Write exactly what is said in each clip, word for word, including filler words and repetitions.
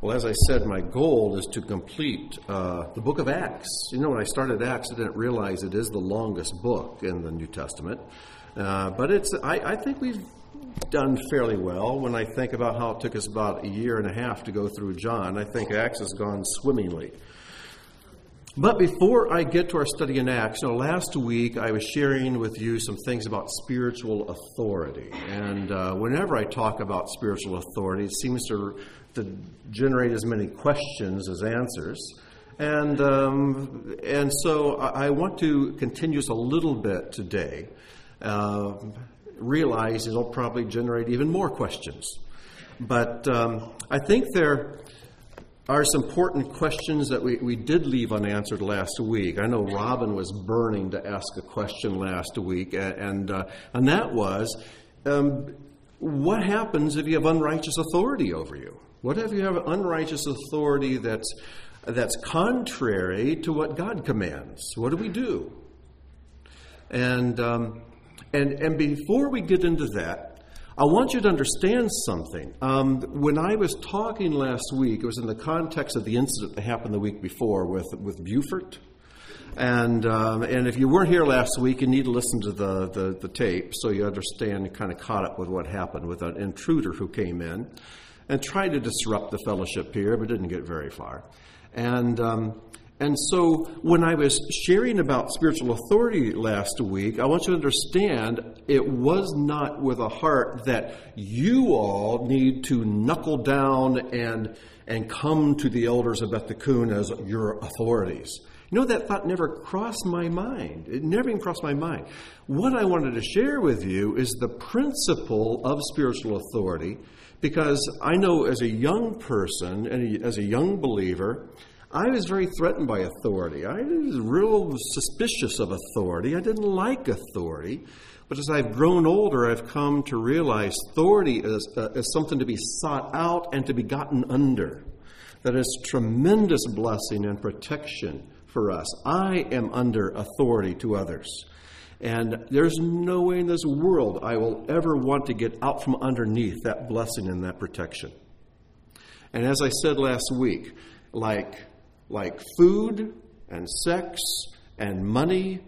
Well, as I said, my goal is to complete uh, the book of Acts. You know, when I started Acts, I didn't realize it is the longest book in the New Testament. Uh, but it's I, I think we've done fairly well. When I think about how it took us about a year and a half to go through John, I think Acts has gone swimmingly. But before I get to our study in Acts, you know, last week I was sharing with you some things about spiritual authority. And uh, whenever I talk about spiritual authority, it seems to, to generate as many questions as answers. And um, and so I, I want to continue just a little bit today, uh, realize it'll probably generate even more questions. But um, I think there are some important questions that we, we did leave unanswered last week. I know Robin was burning to ask a question last week, and uh, and that was, um, what happens if you have unrighteous authority over you? What if you have unrighteous authority that's that's contrary to what God commands? What do we do? And um, and and before we get into that, I want you to understand something. Um, when I was talking last week, it was in the context of the incident that happened the week before with, with Beaufort. And um, and if you weren't here last week, you need to listen to the, the, the tape so you understand and kind of caught up with what happened with an intruder who came in and tried to disrupt the fellowship here, but didn't get very far. And um, And so when I was sharing about spiritual authority last week, I want you to understand it was not with a heart that you all need to knuckle down and and come to the elders of Beth Tikkun as your authorities. You know, that thought never crossed my mind. It never even crossed my mind. What I wanted to share with you is the principle of spiritual authority, because I know as a young person and as a young believer, I was very threatened by authority. I was real suspicious of authority. I didn't like authority. But as I've grown older, I've come to realize authority is, uh, is something to be sought out and to be gotten under. That is tremendous blessing and protection for us. I am under authority to others. And there's no way in this world I will ever want to get out from underneath that blessing and that protection. And as I said last week, like... Like food and sex and money,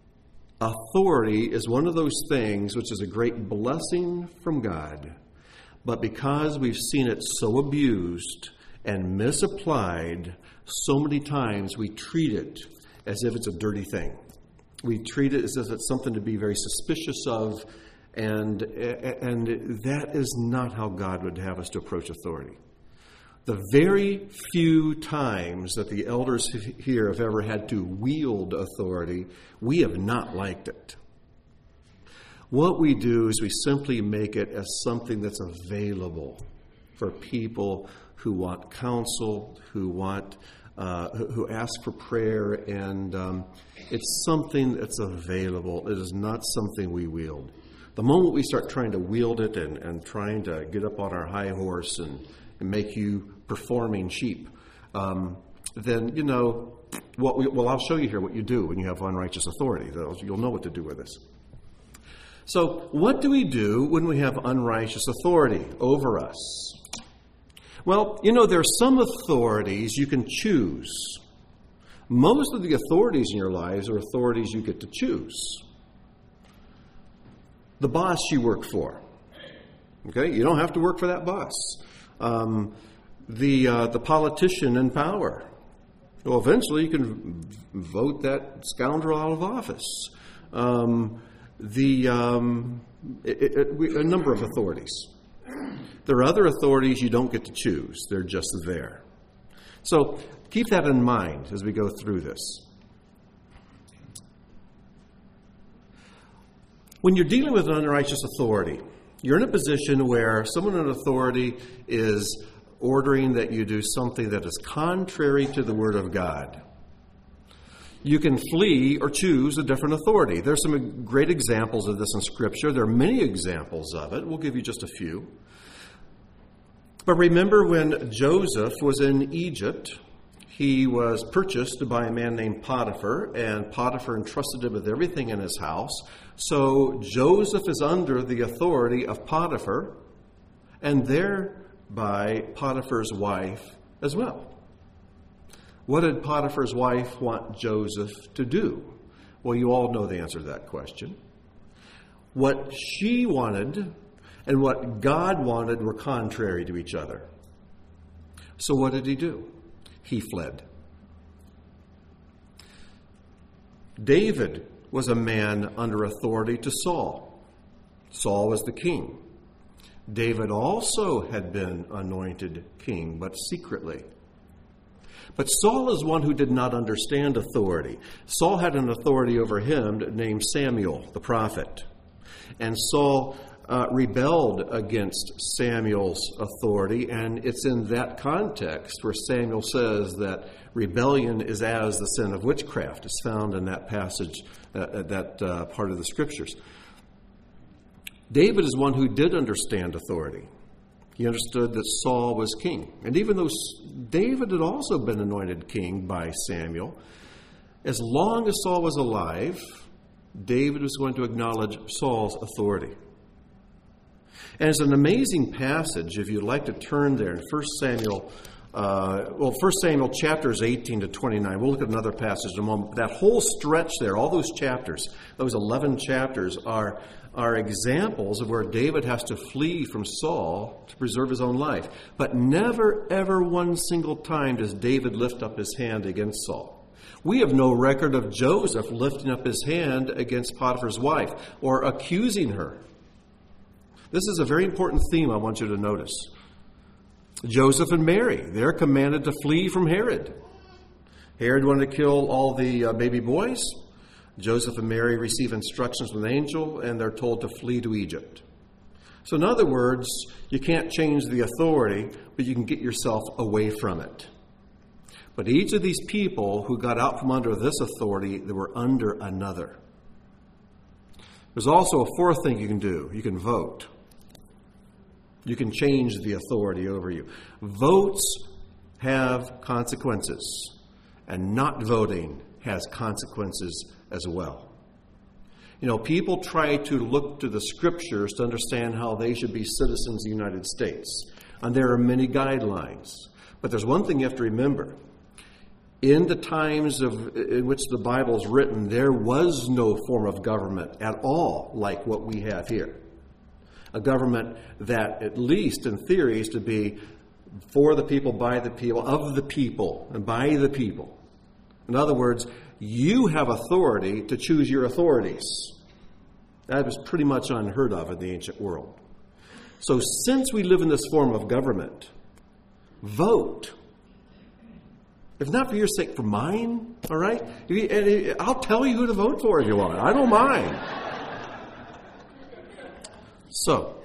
authority is one of those things which is a great blessing from God. But because we've seen it so abused and misapplied so many times, we treat it as if it's a dirty thing. We treat it as if it's something to be very suspicious of, and, and that is not how God would have us to approach authority. The very few times that the elders here have ever had to wield authority, we have not liked it. What we do is we simply make it as something that's available for people who want counsel, who want, uh, who ask for prayer, and um, it's something that's available. It is not something we wield. The moment we start trying to wield it and, and trying to get up on our high horse and and make you performing sheep, um, then, you know, what we, well, I'll show you here what you do when you have unrighteous authority. You'll know what to do with this. So what do we do when we have unrighteous authority over us? Well, you know, there are some authorities you can choose. Most of the authorities in your lives are authorities you get to choose. The boss you work for. Okay? You don't have to work for that boss. Um, the uh, the politician in power. Well, eventually you can v- vote that scoundrel out of office. Um, the um, it, it, we, a number of authorities. There are other authorities you don't get to choose. They're just there. So keep that in mind as we go through this. When you're dealing with an unrighteous authority, you're in a position where someone in authority is ordering that you do something that is contrary to the Word of God. You can flee or choose a different authority. There's some great examples of this in Scripture. There are many examples of it. We'll give you just a few. But remember when Joseph was in Egypt, he was purchased by a man named Potiphar, and Potiphar entrusted him with everything in his house. So Joseph is under the authority of Potiphar, and there by Potiphar's wife as well. What did Potiphar's wife want Joseph to do? Well, you all know the answer to that question. What she wanted and what God wanted were contrary to each other. So what did he do? He fled. David was a man under authority to Saul. Saul was the king. David also had been anointed king, but secretly. But Saul is one who did not understand authority. Saul had an authority over him named Samuel, the prophet. And Saul uh, rebelled against Samuel's authority, and it's in that context where Samuel says that rebellion is as the sin of witchcraft. It's found in that passage, uh, that uh, part of the Scriptures. David is one who did understand authority. He understood that Saul was king. And even though David had also been anointed king by Samuel, as long as Saul was alive, David was going to acknowledge Saul's authority. And it's an amazing passage, if you'd like to turn there in First Samuel, uh, well, First Samuel chapters eighteen to twenty-nine. We'll look at another passage in a moment. That whole stretch there, all those chapters, those eleven chapters are are examples of where David has to flee from Saul to preserve his own life. But never, ever one single time does David lift up his hand against Saul. We have no record of Joseph lifting up his hand against Potiphar's wife or accusing her. This is a very important theme I want you to notice. Joseph and Mary, they're commanded to flee from Herod. Herod wanted to kill all the uh, baby boys. Joseph and Mary receive instructions from the angel, and they're told to flee to Egypt. So in other words, you can't change the authority, but you can get yourself away from it. But each of these people who got out from under this authority, they were under another. There's also a fourth thing you can do. You can vote. You can change the authority over you. Votes have consequences, and not voting has consequences as well. You know, people try to look to the Scriptures to understand how they should be citizens of the United States. And there are many guidelines. But there's one thing you have to remember. In the times of, in which the Bible is written, there was no form of government at all like what we have here. A government that, at least in theory, is to be for the people, by the people, of the people, and by the people. In other words, you have authority to choose your authorities. That was pretty much unheard of in the ancient world. So since we live in this form of government, vote. If not for your sake, for mine, all right? I'll tell you who to vote for if you want. I don't mind. So,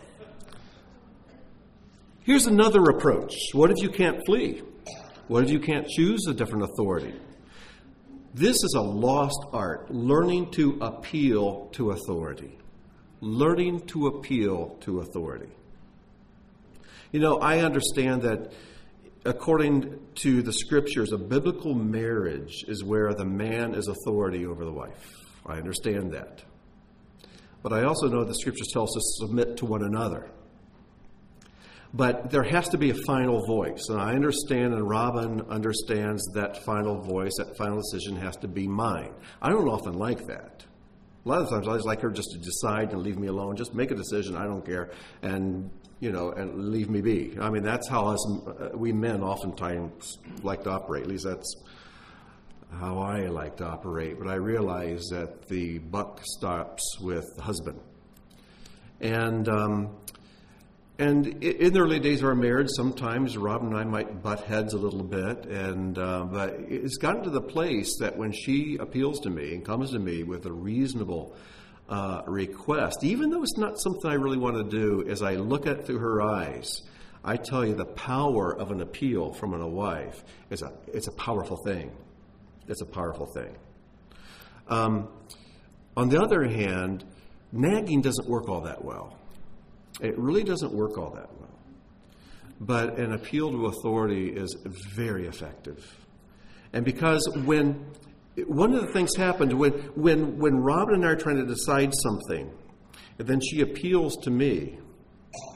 here's another approach. What if you can't flee? What if you can't choose a different authority? This is a lost art, learning to appeal to authority. Learning to appeal to authority. You know, I understand that according to the Scriptures, a biblical marriage is where the man is authority over the wife. I understand that. But I also know the Scriptures tell us to submit to one another. But there has to be a final voice. And I understand, and Robin understands that final voice, that final decision has to be mine. I don't often like that. A lot of times I just like her just to decide and leave me alone. Just make a decision, I don't care, and, you know, and leave me be. I mean, that's how us, we men oftentimes like to operate. At least that's how I like to operate. But I realize that the buck stops with the husband. And, um, And in the early days of our marriage, sometimes Robin and I might butt heads a little bit, and uh, but it's gotten to the place that when she appeals to me and comes to me with a reasonable uh, request, even though it's not something I really want to do, as I look at it through her eyes, I tell you the power of an appeal from a wife is a it's a powerful thing. It's a powerful thing. Um, on the other hand, nagging doesn't work all that well. It really doesn't work all that well. But an appeal to authority is very effective. And because when, one of the things happened, when, when, when Robin and I are trying to decide something, and then she appeals to me,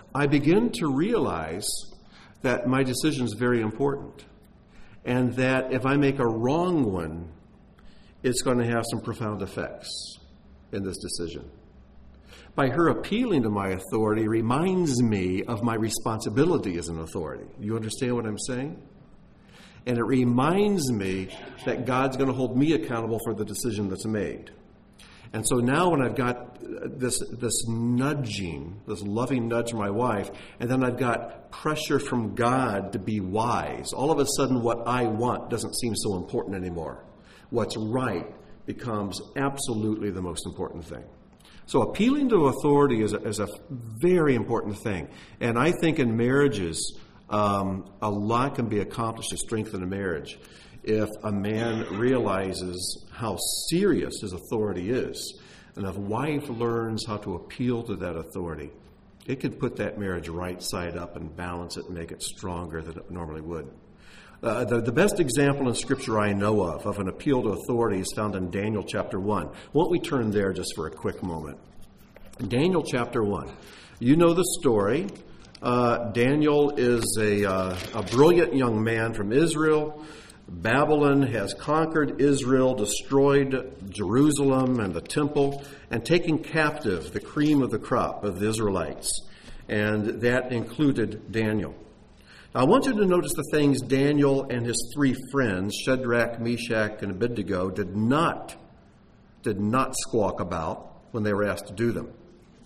I begin to realize that my decision is very important, and that if I make a wrong one, it's going to have some profound effects in this decision. By her appealing to my authority reminds me of my responsibility as an authority. You understand what I'm saying? And it reminds me that God's going to hold me accountable for the decision that's made. And so now when I've got this this nudging, this loving nudge from my wife, and then I've got pressure from God to be wise, all of a sudden what I want doesn't seem so important anymore. What's right becomes absolutely the most important thing. So appealing to authority is a, is a very important thing. And I think in marriages, um, a lot can be accomplished to strengthen a marriage if a man realizes how serious his authority is. And if a wife learns how to appeal to that authority, it can put that marriage right side up and balance it and make it stronger than it normally would. Uh, the, the best example in Scripture I know of, of an appeal to authority, is found in Daniel chapter one. Won't we turn there just for a quick moment? Daniel chapter one. You know the story. Uh, Daniel is a, uh, a brilliant young man from Israel. Babylon has conquered Israel, destroyed Jerusalem and the temple, and taken captive the cream of the crop of the Israelites. And that included Daniel. Now, I want you to notice the things Daniel and his three friends, Shadrach, Meshach, and Abednego, did not, did not squawk about when they were asked to do them.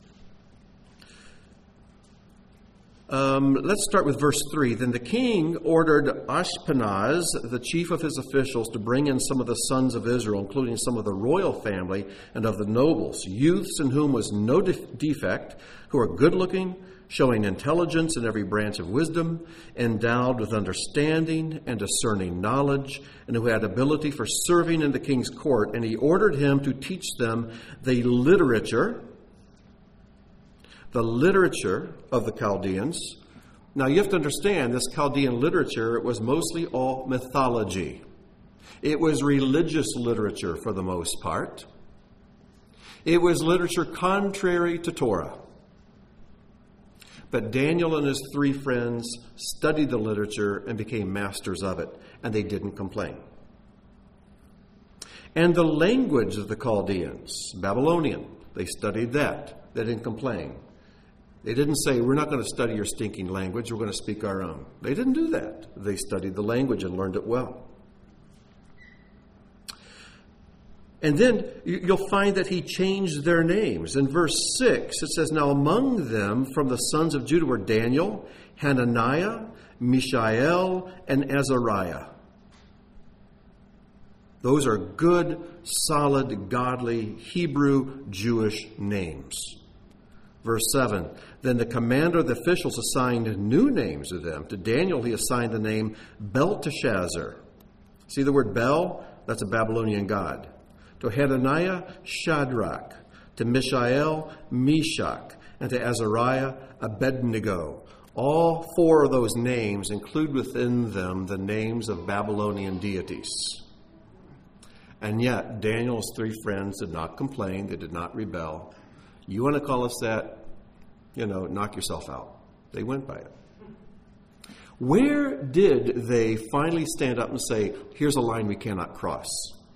Um, let's start with verse three. Then the king ordered Ashpenaz, the chief of his officials, to bring in some of the sons of Israel, including some of the royal family and of the nobles, youths in whom was no defect, who are good-looking, showing intelligence in every branch of wisdom, endowed with understanding and discerning knowledge, and who had ability for serving in the king's court. And he ordered him to teach them the literature, the literature of the Chaldeans. Now you have to understand, this Chaldean literature, it was mostly all mythology. It was religious literature for the most part. It was literature contrary to Torah. But Daniel and his three friends studied the literature and became masters of it, and they didn't complain. And the language of the Chaldeans, Babylonian, they studied that. They didn't complain. They didn't say, we're not going to study your stinking language, we're going to speak our own. They didn't do that. They studied the language and learned it well. And then you'll find that he changed their names. In verse six, it says, now among them from the sons of Judah were Daniel, Hananiah, Mishael, and Azariah. Those are good, solid, godly, Hebrew, Jewish names. Verse seven, then the commander of the officials assigned new names to them. To Daniel he assigned the name Belteshazzar. See the word Bel? That's a Babylonian god. To Hananiah, Shadrach. To Mishael, Meshach. And to Azariah, Abednego. All four of those names include within them the names of Babylonian deities. And yet, Daniel's three friends did not complain. They did not rebel. You want to call us that? You know, knock yourself out. They went by it. Where did they finally stand up and say, here's a line we cannot cross?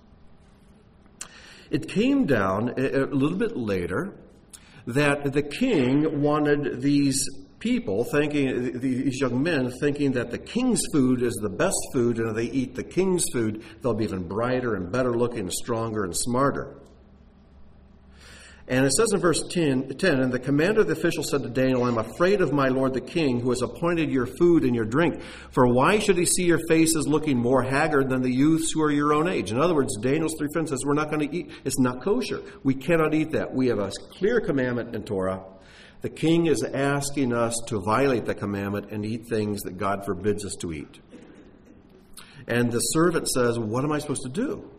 It came down a little bit later that the king wanted these people, thinking, these young men, thinking that the king's food is the best food, and if they eat the king's food, they'll be even brighter and better looking and stronger and smarter. And it says in verse ten, and the commander of the officials said to Daniel, I'm afraid of my lord the king, who has appointed your food and your drink. For why should he see your faces looking more haggard than the youths who are your own age? In other words, Daniel's three friends says, we're not going to eat. It's not kosher. We cannot eat that. We have a clear commandment in Torah. The king is asking us to violate the commandment and eat things that God forbids us to eat. And the servant says, what am I supposed to do?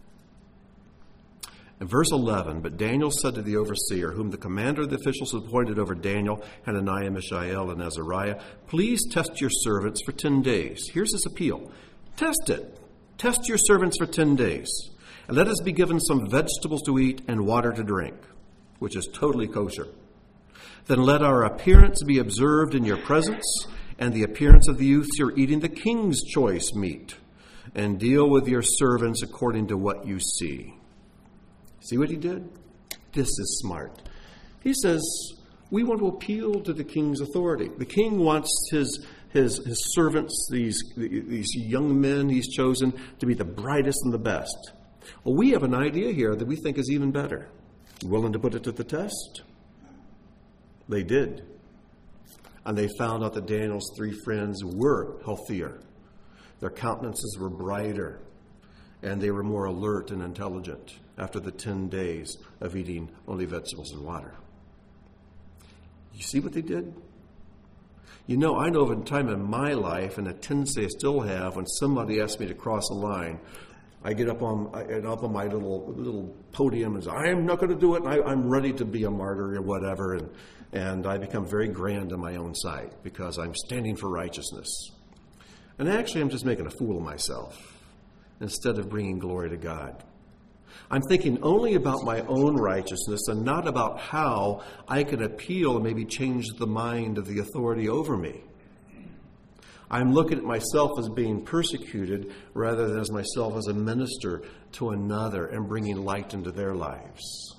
In verse eleven, but Daniel said to the overseer, whom the commander of the officials appointed over Daniel, Hananiah, Mishael, and Azariah, please test your servants for ten days. Here's his appeal. Test it. Test your servants for ten days. And let us be given some vegetables to eat and water to drink, which is totally kosher. Then let our appearance be observed in your presence, and the appearance of the youths who are eating the king's choice meat, and deal with your servants according to what you see. See what he did? This is smart. He says, we want to appeal to the king's authority. The king wants his his, his servants, these, these young men he's chosen, to be the brightest and the best. Well, we have an idea here that we think is even better. Willing to put it to the test? They did. And they found out that Daniel's three friends were healthier. Their countenances were brighter, and they were more alert and intelligent after the ten days of eating only vegetables and water. You see what they did? You know, I know of a time in my life, and a tendency I still have, when somebody asks me to cross a line, I get up on I get up on my little little podium and say, I am not going to do it, and I, I'm ready to be a martyr or whatever, and, and I become very grand in my own sight because I'm standing for righteousness. And actually, I'm just making a fool of myself instead of bringing glory to God. I'm thinking only about my own righteousness and not about how I can appeal and maybe change the mind of the authority over me. I'm looking at myself as being persecuted rather than as myself as a minister to another and bringing light into their lives.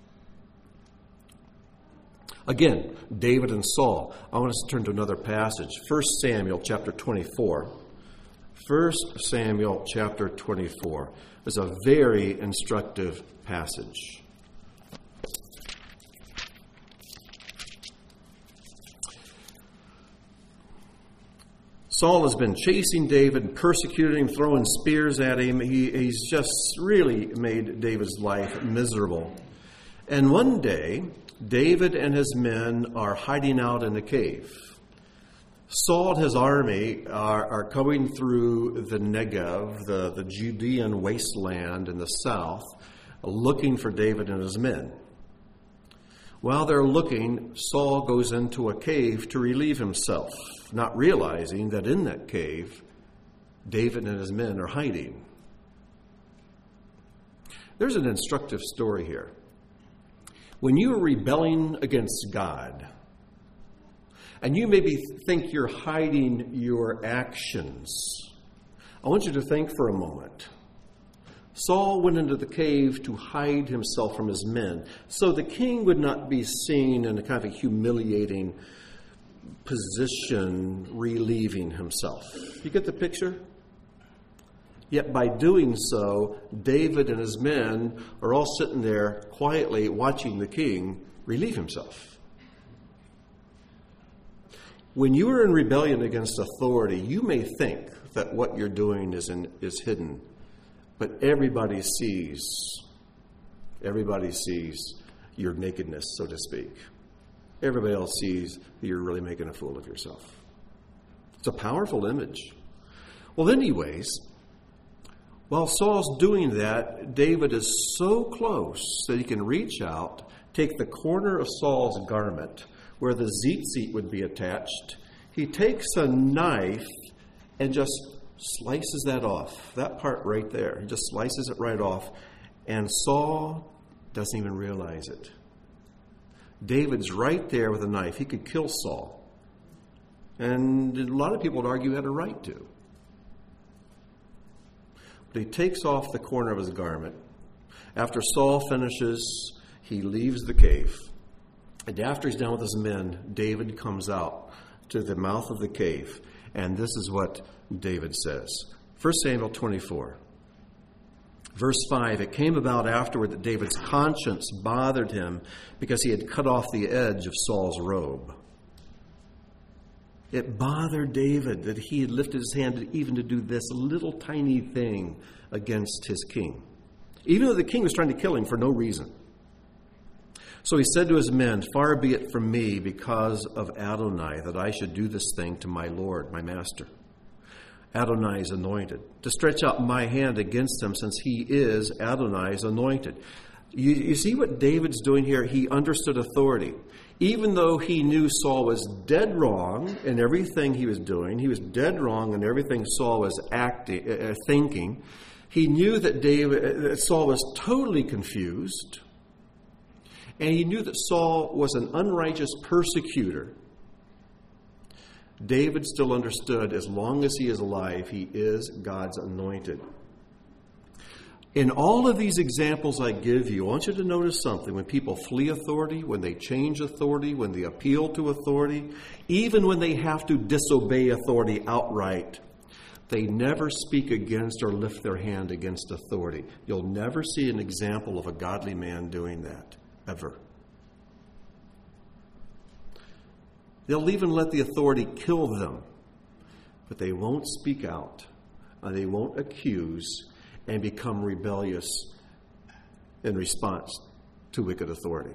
Again, David and Saul. I want us to turn to another passage. First Samuel chapter twenty-four. First Samuel chapter twenty-four is a very instructive passage. Saul has been chasing David and persecuting him, throwing spears at him. He, he's just really made David's life miserable. And one day, David and his men are hiding out in a cave. Saul and his army are, are coming through the Negev, the, the Judean wasteland in the south, looking for David and his men. While they're looking, Saul goes into a cave to relieve himself, not realizing that in that cave, David and his men are hiding. There's an instructive story here. When you are rebelling against God, and you maybe think you're hiding your actions, I want you to think for a moment. Saul went into the cave to hide himself from his men, so the king would not be seen in a kind of a humiliating position, relieving himself. You get the picture? Yet by doing so, David and his men are all sitting there quietly watching the king relieve himself. When you are in rebellion against authority, you may think that what you're doing is in, is hidden, but everybody sees, everybody sees your nakedness, so to speak. Everybody else sees that you're really making a fool of yourself. It's a powerful image. Well, anyways, while Saul's doing that, David is so close that he can reach out, take the corner of Saul's garment where the tzitzit would be attached. He takes a knife and just slices that off, that part right there. He just slices it right off, and Saul doesn't even realize it. David's right there with a knife. He could kill Saul. And a lot of people would argue he had a right to. But he takes off the corner of his garment. After Saul finishes, he leaves the cave. And after he's done with his men, David comes out to the mouth of the cave. And this is what David says. First Samuel twenty-four. Verse five, it came about afterward that David's conscience bothered him because he had cut off the edge of Saul's robe. It bothered David that he had lifted his hand even to do this little tiny thing against his king, even though the king was trying to kill him for no reason. So he said to his men, far be it from me because of Adonai that I should do this thing to my Lord, my master. Adonai is anointed, to stretch out my hand against him since he is Adonai's anointed. You, you see what David's doing here? He understood authority. Even though he knew Saul was dead wrong in everything he was doing, he was dead wrong in everything Saul was acting, uh, thinking, he knew that David, that Saul was totally confused. and he knew that Saul was an unrighteous persecutor, David still understood as long as he is alive, he is God's anointed. In all of these examples I give you, I want you to notice something. When people flee authority, when they change authority, when they appeal to authority, even when they have to disobey authority outright, they never speak against or lift their hand against authority. You'll never see an example of a godly man doing that, ever. They'll even let the authority kill them, but they won't speak out, and they won't accuse and become rebellious in response to wicked authority.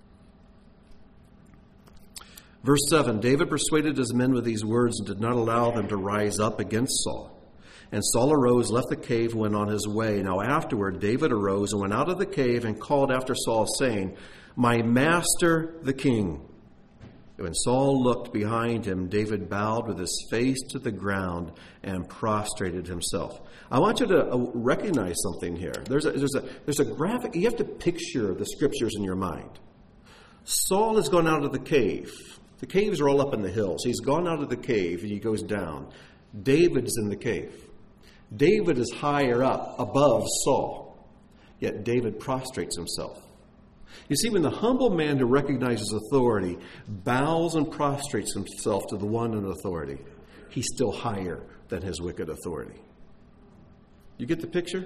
Verse seven, David persuaded his men with these words and did not allow them to rise up against Saul. And Saul arose, left the cave, and went on his way. Now afterward, David arose and went out of the cave and called after Saul, saying, My master, the king. When Saul looked behind him, David bowed with his face to the ground and prostrated himself. I want you to recognize something here. There's a, there's a, there's a graphic. You have to picture the scriptures in your mind. Saul has gone out of the cave. The caves are all up in the hills. He's gone out of the cave and he goes down. David's in the cave. David is higher up above Saul. Yet David prostrates himself. You see, when the humble man who recognizes authority bows and prostrates himself to the one in authority, he's still higher than his wicked authority. You get the picture?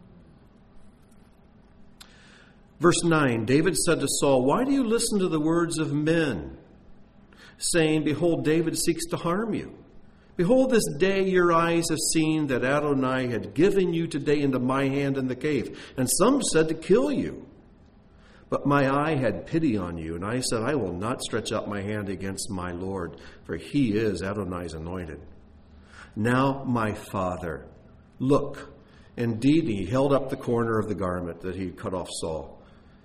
Verse nine, David said to Saul, Why do you listen to the words of men, saying, Behold, David seeks to harm you? Behold, this day your eyes have seen that Adonai had given you today into my hand in the cave. And some said to kill you. But my eye had pity on you, and I said, I will not stretch out my hand against my Lord, for he is Adonai's anointed. Now, my father, look. Indeed, he held up the corner of the garment that he had cut off Saul.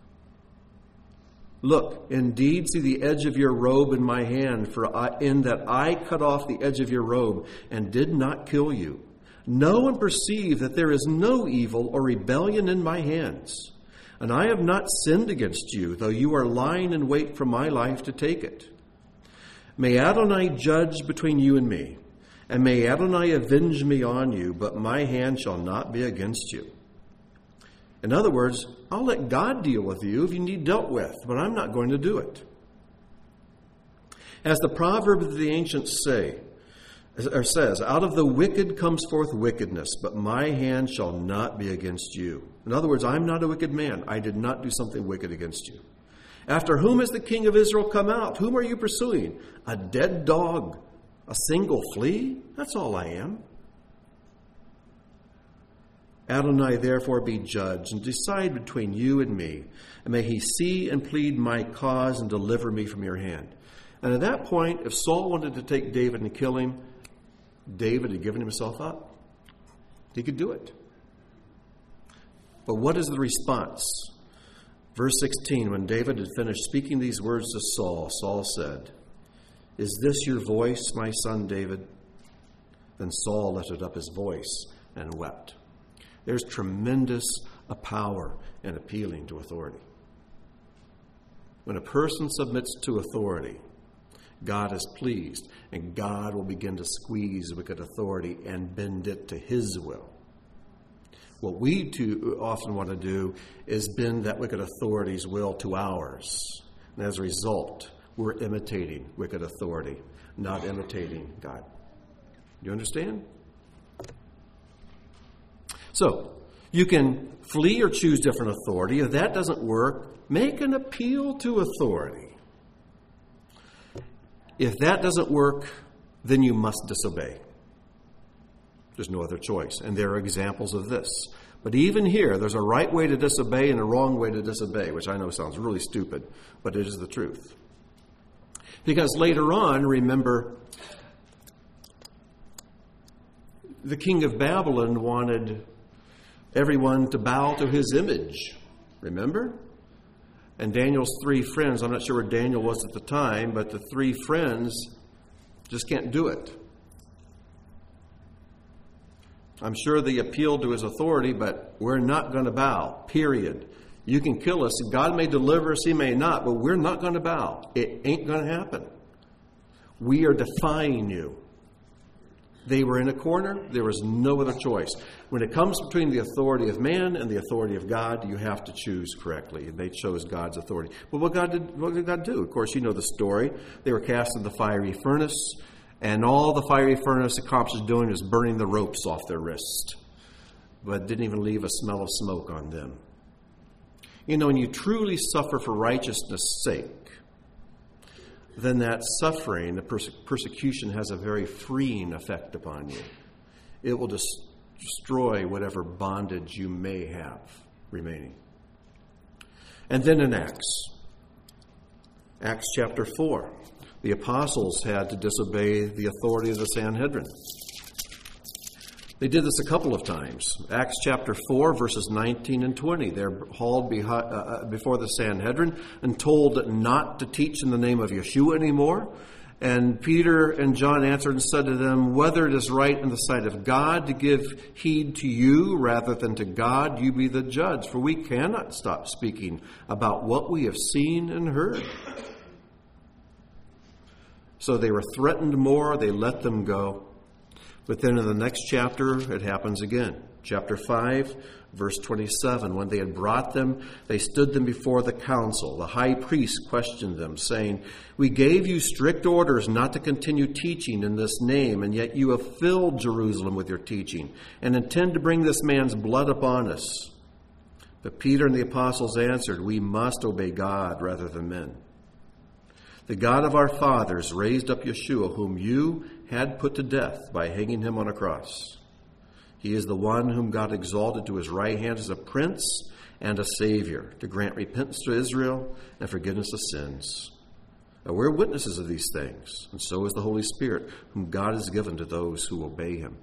Look, indeed, see the edge of your robe in my hand, for I, in that I cut off the edge of your robe and did not kill you. Know and perceive that there is no evil or rebellion in my hands. And I have not sinned against you, though you are lying in wait for my life to take it. May Adonai judge between you and me, and may Adonai avenge me on you, but my hand shall not be against you. In other words, I'll let God deal with you if you need dealt with, but I'm not going to do it. As the proverb of the ancients say, or says, out of the wicked comes forth wickedness, but my hand shall not be against you. In other words, I'm not a wicked man. I did not do something wicked against you. After whom has the king of Israel come out? Whom are you pursuing? A dead dog? A single flea? That's all I am. Adonai therefore be judge and decide between you and me, and may he see and plead my cause and deliver me from your hand. And at that point, if Saul wanted to take David and kill him, David had given himself up. He could do it. But what is the response? Verse sixteen, when David had finished speaking these words to Saul, Saul said, Is this your voice, my son David? Then Saul lifted up his voice and wept. There's tremendous power in appealing to authority. When a person submits to authority, God is pleased, and God will begin to squeeze wicked authority and bend it to his will. What we too often want to do is bend that wicked authority's will to ours. And as a result, we're imitating wicked authority, not imitating God. Do you understand? So, you can flee or choose different authority. If that doesn't work, make an appeal to authority. If that doesn't work, then you must disobey. There's no other choice. And there are examples of this. But even here, there's a right way to disobey and a wrong way to disobey, which I know sounds really stupid, but it is the truth. Because later on, remember, the king of Babylon wanted everyone to bow to his image. Remember? And Daniel's three friends, I'm not sure where Daniel was at the time, but the three friends just can't do it. I'm sure they appealed to his authority, but we're not going to bow, period. You can kill us. God may deliver us, he may not, but we're not going to bow. It ain't going to happen. We are defying you. They were in a corner. There was no other choice. When it comes between the authority of man and the authority of God, you have to choose correctly. And they chose God's authority. But what God did, what did God do? Of course, you know the story. They were cast in the fiery furnace, and all the fiery furnace accomplished doing was burning the ropes off their wrist, but didn't even leave a smell of smoke on them. You know, when you truly suffer for righteousness' sake, then that suffering, the perse- persecution, has a very freeing effect upon you. It will just destroy whatever bondage you may have remaining. And then in Acts, Acts chapter four, the apostles had to disobey the authority of the Sanhedrin. They did this a couple of times. Acts chapter four, verses nineteen and twenty. They're hauled behind, uh, before the Sanhedrin and told not to teach in the name of Yeshua anymore. And Peter and John answered and said to them, whether it is right in the sight of God to give heed to you rather than to God, you be the judge. For we cannot stop speaking about what we have seen and heard. So they were threatened more. They let them go. But then in the next chapter, it happens again. Chapter five, verse twenty-seven. When they had brought them, they stood them before the council. The high priest questioned them, saying, we gave you strict orders not to continue teaching in this name, and yet you have filled Jerusalem with your teaching, and intend to bring this man's blood upon us. But Peter and the apostles answered, we must obey God rather than men. The God of our fathers raised up Yeshua, whom you had put to death by hanging him on a cross. He is the one whom God exalted to his right hand as a prince and a savior, to grant repentance to Israel and forgiveness of sins. Now, we're witnesses of these things, and so is the Holy Spirit, whom God has given to those who obey him.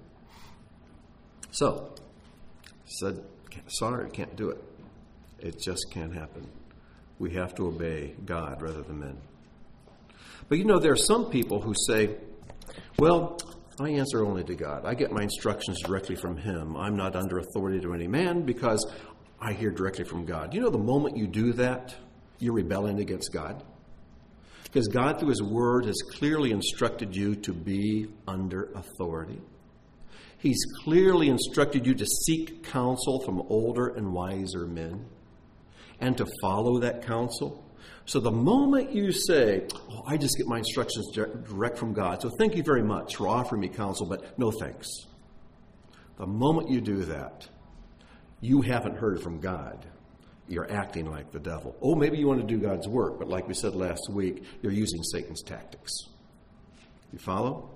So, said, sorry, can't do it. It just can't happen. We have to obey God rather than men. But you know, there are some people who say, well, I answer only to God. I get my instructions directly from him. I'm not under authority to any man because I hear directly from God. You know, the moment you do that, you're rebelling against God. Because God, through his word, has clearly instructed you to be under authority. He's clearly instructed you to seek counsel from older and wiser men and to follow that counsel. So the moment you say, oh, I just get my instructions direct from God, so thank you very much for offering me counsel, but no thanks. The moment you do that, you haven't heard from God. You're acting like the devil. Oh, maybe you want to do God's work, but like we said last week, you're using Satan's tactics. You follow?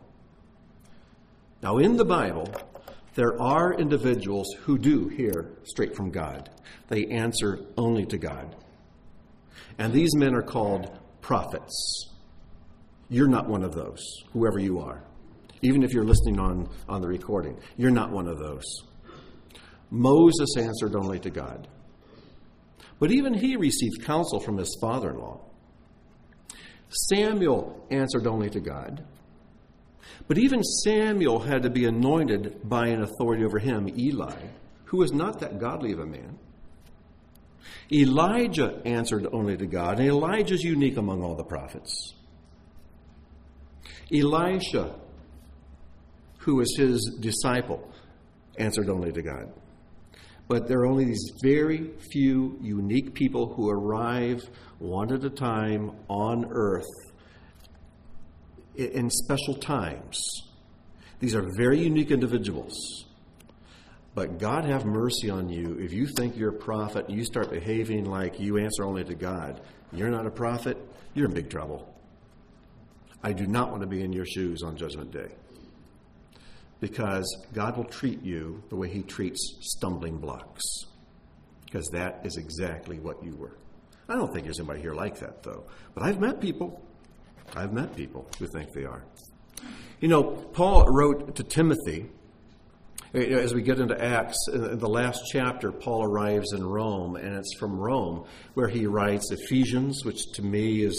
Now, in the Bible, there are individuals who do hear straight from God. They answer only to God. And these men are called prophets. You're not one of those, whoever you are. Even if you're listening on, on the recording, you're not one of those. Moses answered only to God. But even he received counsel from his father-in-law. Samuel answered only to God. But even Samuel had to be anointed by an authority over him, Eli, who was not that godly of a man. Elijah answered only to God, and Elijah is unique among all the prophets. Elisha, who was his disciple, answered only to God. But there are only these very few unique people who arrive one at a time on earth in special times. These are very unique individuals. But God have mercy on you if you think you're a prophet and you start behaving like you answer only to God. You're not a prophet, you're in big trouble. I do not want to be in your shoes on Judgment Day. Because God will treat you the way he treats stumbling blocks. Because that is exactly what you were. I don't think there's anybody here like that, though. But I've met people. I've met people who think they are. You know, Paul wrote to Timothy. As we get into Acts, in the last chapter, Paul arrives in Rome, and it's from Rome where he writes Ephesians, which to me is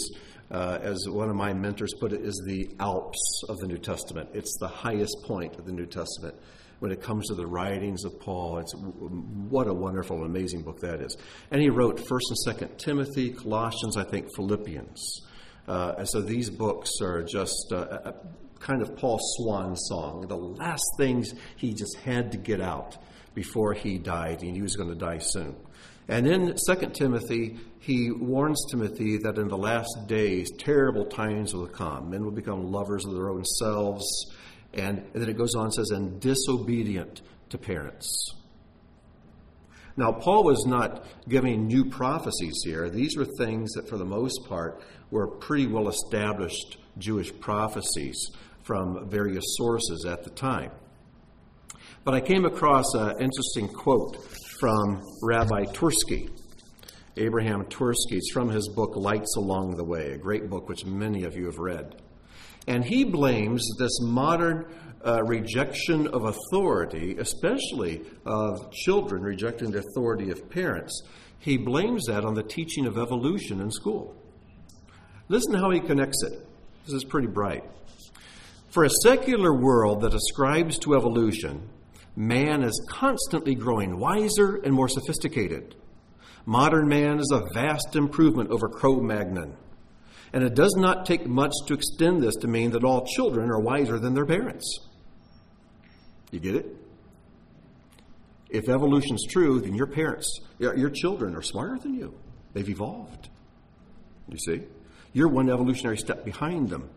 uh, as one of my mentors put it, is the Alps of the New Testament. It's the highest point of the New Testament when it comes to the writings of Paul. It's what a wonderful and amazing book that is. And he wrote First and Second Timothy, Colossians, I think Philippians. Uh, and so these books are just uh, a, kind of Paul's swan song, the last things he just had to get out before he died, and he was going to die soon. And in Second Timothy, he warns Timothy that in the last days, terrible times will come. Men will become lovers of their own selves. And, and then it goes on and says, and disobedient to parents. Now, Paul was not giving new prophecies here. These were things that, for the most part, were pretty well established Jewish prophecies from various sources at the time. But I came across an interesting quote from Rabbi Tursky, Abraham Tursky. It's from his book, Lights Along the Way, a great book which many of you have read. And he blames this modern uh, rejection of authority, especially of children rejecting the authority of parents. He blames that on the teaching of evolution in school. Listen to how he connects it. This is pretty bright. For a secular world that ascribes to evolution, man is constantly growing wiser and more sophisticated. Modern man is a vast improvement over Cro-Magnon. And it does not take much to extend this to mean that all children are wiser than their parents. You get it? If evolution's true, then your parents, your children are smarter than you. They've evolved. You see? You're one evolutionary step behind them.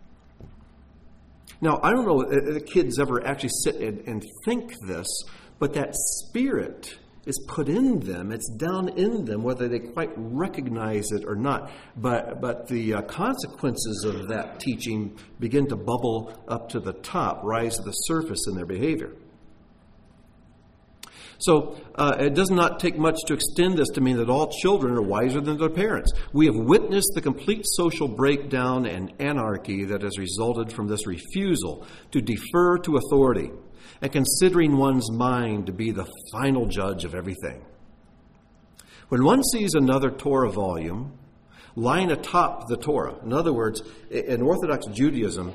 Now, I don't know if kids ever actually sit and, and think this, but that spirit is put in them. It's down in them, whether they quite recognize it or not. But but the uh, consequences of that teaching begin to bubble up to the top, rise to the surface in their behavior. So uh, it does not take much to extend this to mean that all children are wiser than their parents. We have witnessed the complete social breakdown and anarchy that has resulted from this refusal to defer to authority and considering one's mind to be the final judge of everything. When one sees another Torah volume lying atop the Torah, in other words, in Orthodox Judaism,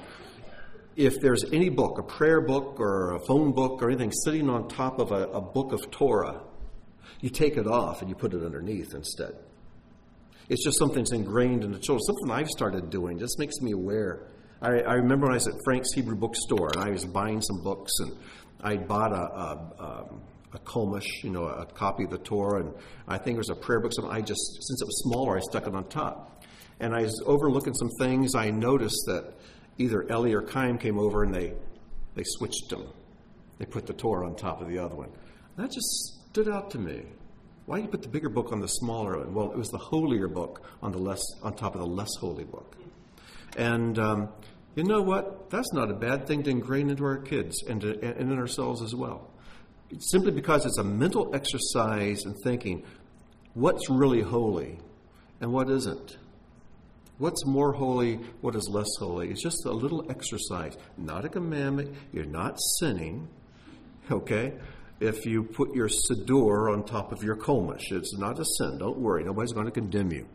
if there's any book, a prayer book or a phone book or anything sitting on top of a, a book of Torah, you take it off and you put it underneath instead. It's just something that's ingrained in the children. Something I've started doing just makes me aware. I, I remember when I was at Frank's Hebrew Bookstore and I was buying some books and I bought a, a, a, a Chumash, you know, a copy of the Torah, and I think there was a prayer book. So I just, since it was smaller, I stuck it on top. And I was overlooking some things. I noticed that either Ellie or Chaim came over and they, they switched them. They put the Torah on top of the other one. That just stood out to me. Why do you put the bigger book on the smaller one? Well, it was the holier book on the less on top of the less holy book. And um, you know what? That's not a bad thing to ingrain into our kids and, to, and in ourselves as well. It's simply because it's a mental exercise in thinking what's really holy and what isn't. What's more holy, what is less holy? It's just a little exercise, not a commandment. You're not sinning, okay? If you put your siddur on top of your Chumash, it's not a sin. Don't worry. Nobody's going to condemn you.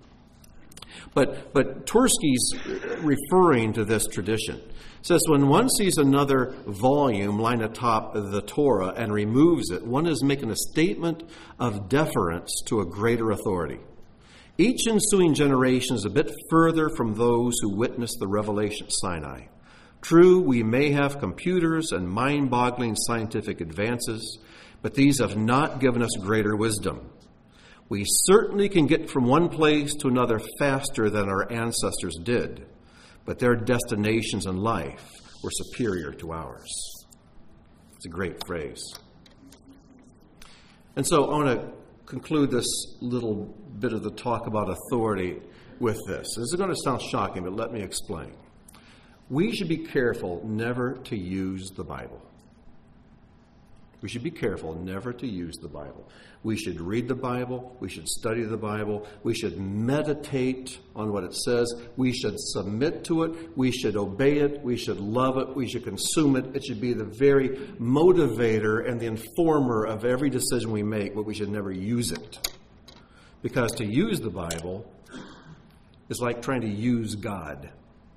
But but Tursky's referring to this tradition. It says, when one sees another volume lying atop the Torah and removes it, one is making a statement of deference to a greater authority. Each ensuing generation is a bit further from those who witnessed the revelation at Sinai. True, we may have computers and mind-boggling scientific advances, but these have not given us greater wisdom. We certainly can get from one place to another faster than our ancestors did, but their destinations in life were superior to ours. It's a great phrase. And so I want to conclude this little bit of the talk about authority with this. This is going to sound shocking, but let me explain. We should be careful never to use the Bible. We should be careful never to use the Bible. We should read the Bible. We should study the Bible. We should meditate on what it says. We should submit to it. We should obey it. We should love it. We should consume it. It should be the very motivator and the informer of every decision we make, but we should never use it. Because to use the Bible is like trying to use God.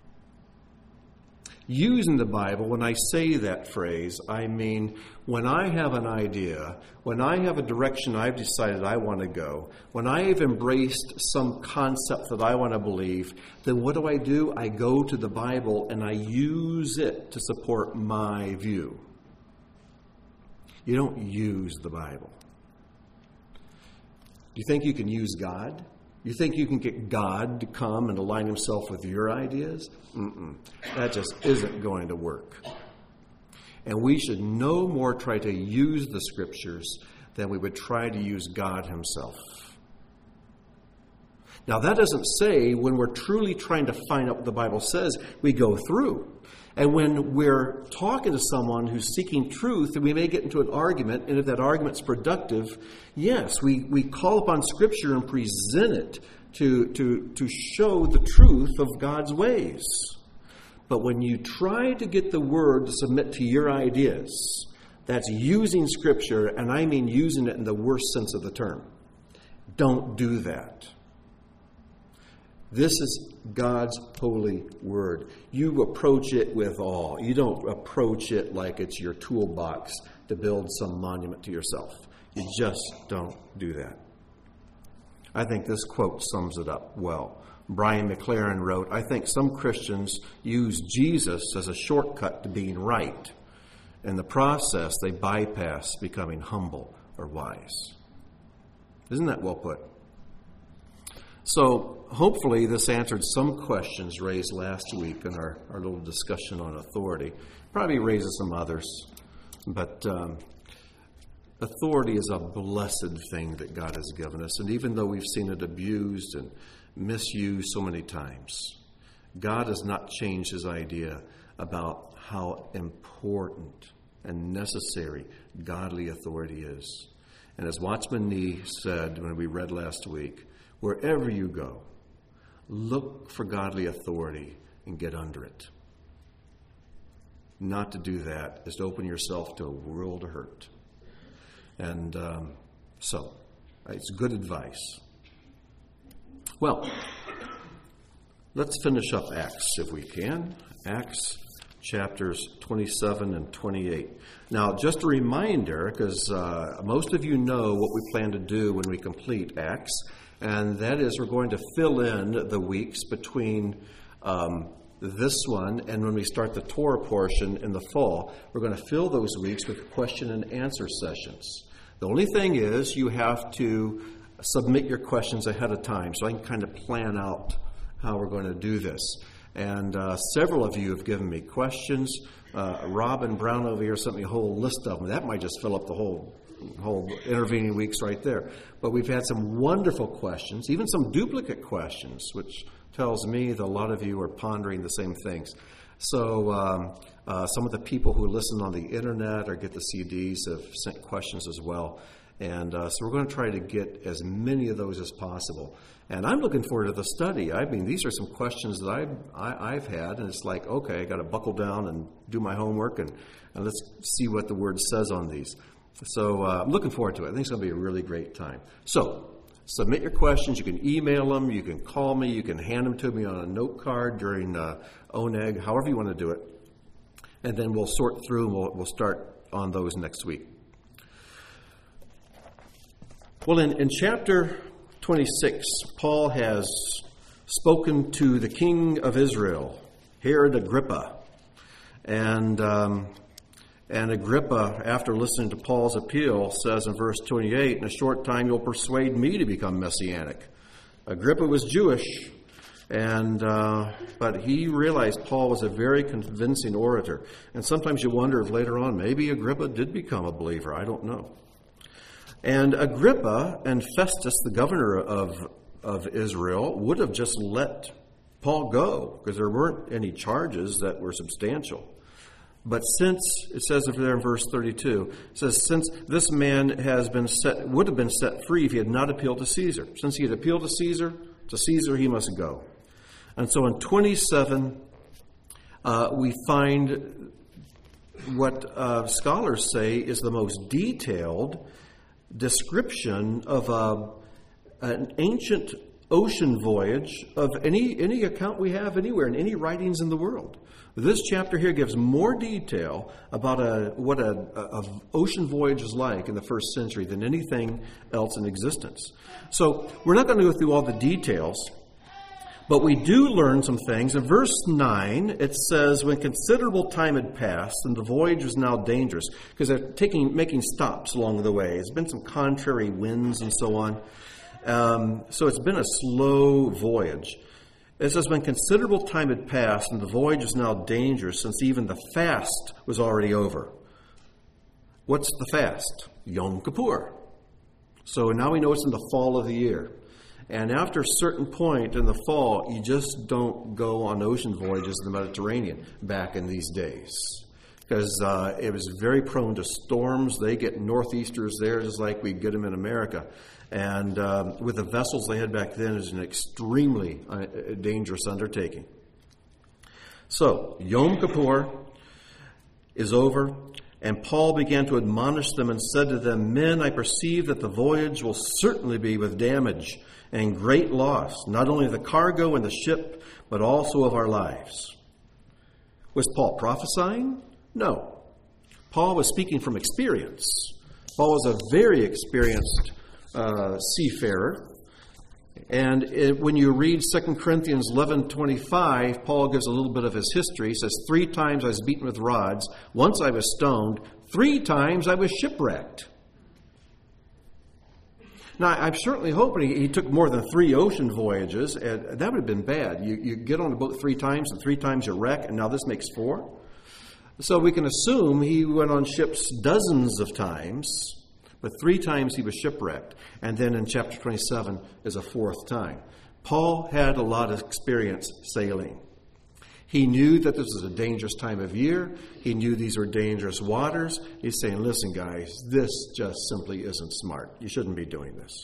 Using the Bible, when I say that phrase, I mean when I have an idea, when I have a direction I've decided I want to go, when I have embraced some concept that I want to believe, then what do I do? I go to the Bible and I use it to support my view. You don't use the Bible. Do you think you can use God? You think you can get God to come and align himself with your ideas? Mm-mm. That just isn't going to work. And we should no more try to use the Scriptures than we would try to use God himself. Now, that doesn't say when we're truly trying to find out what the Bible says, we go through. And when we're talking to someone who's seeking truth, and we may get into an argument, and if that argument's productive, yes, we, we call upon Scripture and present it to, to, to show the truth of God's ways. But when you try to get the Word to submit to your ideas, that's using Scripture, and I mean using it in the worst sense of the term. Don't do that. This is God's holy word. You approach it with awe. You don't approach it like it's your toolbox to build some monument to yourself. You just don't do that. I think this quote sums it up well. Brian McLaren wrote, "I think some Christians use Jesus as a shortcut to being right. In the process, they bypass becoming humble or wise." Isn't that well put? So hopefully this answered some questions raised last week in our, our little discussion on authority. Probably raises some others. But um, authority is a blessed thing that God has given us. And even though we've seen it abused and misused so many times, God has not changed his idea about how important and necessary godly authority is. And as Watchman Nee said when we read last week, wherever you go, look for godly authority and get under it. Not to do that is to open yourself to a world of hurt. And um, so, it's good advice. Well, let's finish up Acts if we can. Acts chapters twenty-seven and twenty-eight. Now, just a reminder, because uh, most of you know what we plan to do when we complete Acts. And that is, we're going to fill in the weeks between um, this one and when we start the Torah portion in the fall. We're going to fill those weeks with question and answer sessions. The only thing is you have to submit your questions ahead of time so I can kind of plan out how we're going to do this. And uh, several of you have given me questions. Uh, Robin Brown over here sent me a whole list of them. That might just fill up the whole whole intervening weeks right there. But we've had some wonderful questions, even some duplicate questions, which tells me that a lot of you are pondering the same things. So um, uh, some of the people who listen on the internet or get the C Ds have sent questions as well. And uh, so we're going to try to get as many of those as possible. And I'm looking forward to the study. I mean, these are some questions that I've, I, I've had, and it's like, okay, I got to buckle down and do my homework, and, and let's see what the Word says on these. So uh, I'm looking forward to it. I think it's going to be a really great time. So submit your questions. You can email them. You can call me. You can hand them to me on a note card during uh, O N E G, however you want to do it. And then we'll sort through and we'll, we'll start on those next week. Well, in, in chapter twenty-six, Paul has spoken to the king of Israel, Herod Agrippa. And... Um, And Agrippa, after listening to Paul's appeal, says in verse twenty-eight, "In a short time you'll persuade me to become Messianic." Agrippa was Jewish, and uh, but he realized Paul was a very convincing orator. And sometimes you wonder if later on maybe Agrippa did become a believer. I don't know. And Agrippa and Festus, the governor of, of Israel, would have just let Paul go because there weren't any charges that were substantial. But since, it says over there in verse thirty-two, it says, since this man has been set, would have been set free if he had not appealed to Caesar. Since he had appealed to Caesar, to Caesar he must go. And so in twenty-seven, uh, we find what uh, scholars say is the most detailed description of a, an ancient ocean voyage of any, any account we have anywhere in any writings in the world. This chapter here gives more detail about a, what a, a, a ocean voyage is like in the first century than anything else in existence. So we're not going to go through all the details, but we do learn some things. In verse nine, it says, when considerable time had passed and the voyage was now dangerous, because they're taking, making stops along the way. There's been some contrary winds and so on. Um, so it's been a slow voyage. It says, when considerable time had passed and the voyage was now dangerous, since even the fast was already over. What's the fast? Yom Kippur. So now we know it's in the fall of the year. And after a certain point in the fall, you just don't go on ocean voyages in the Mediterranean back in these days. Because uh, it was very prone to storms. They get northeasters there just like we get them in America. And um, with the vessels they had back then, it was an extremely uh, dangerous undertaking. So, Yom Kippur is over, and Paul began to admonish them and said to them, men, I perceive that the voyage will certainly be with damage and great loss, not only of the cargo and the ship, but also of our lives. Was Paul prophesying? No. Paul was speaking from experience. Paul was a very experienced uh, seafarer. And it, when you read Second Corinthians eleven twenty-five, Paul gives a little bit of his history. He says, three times I was beaten with rods. Once I was stoned. Three times I was shipwrecked. Now, I'm certainly hoping he, he took more than three ocean voyages. And that would have been bad. You, you get on a boat three times, and three times you wreck, and now this makes four. So we can assume he went on ships dozens of times, but three times he was shipwrecked. And then in chapter twenty-seven is a fourth time. Paul had a lot of experience sailing. He knew that this was a dangerous time of year. He knew these were dangerous waters. He's saying, listen, guys, this just simply isn't smart. You shouldn't be doing this.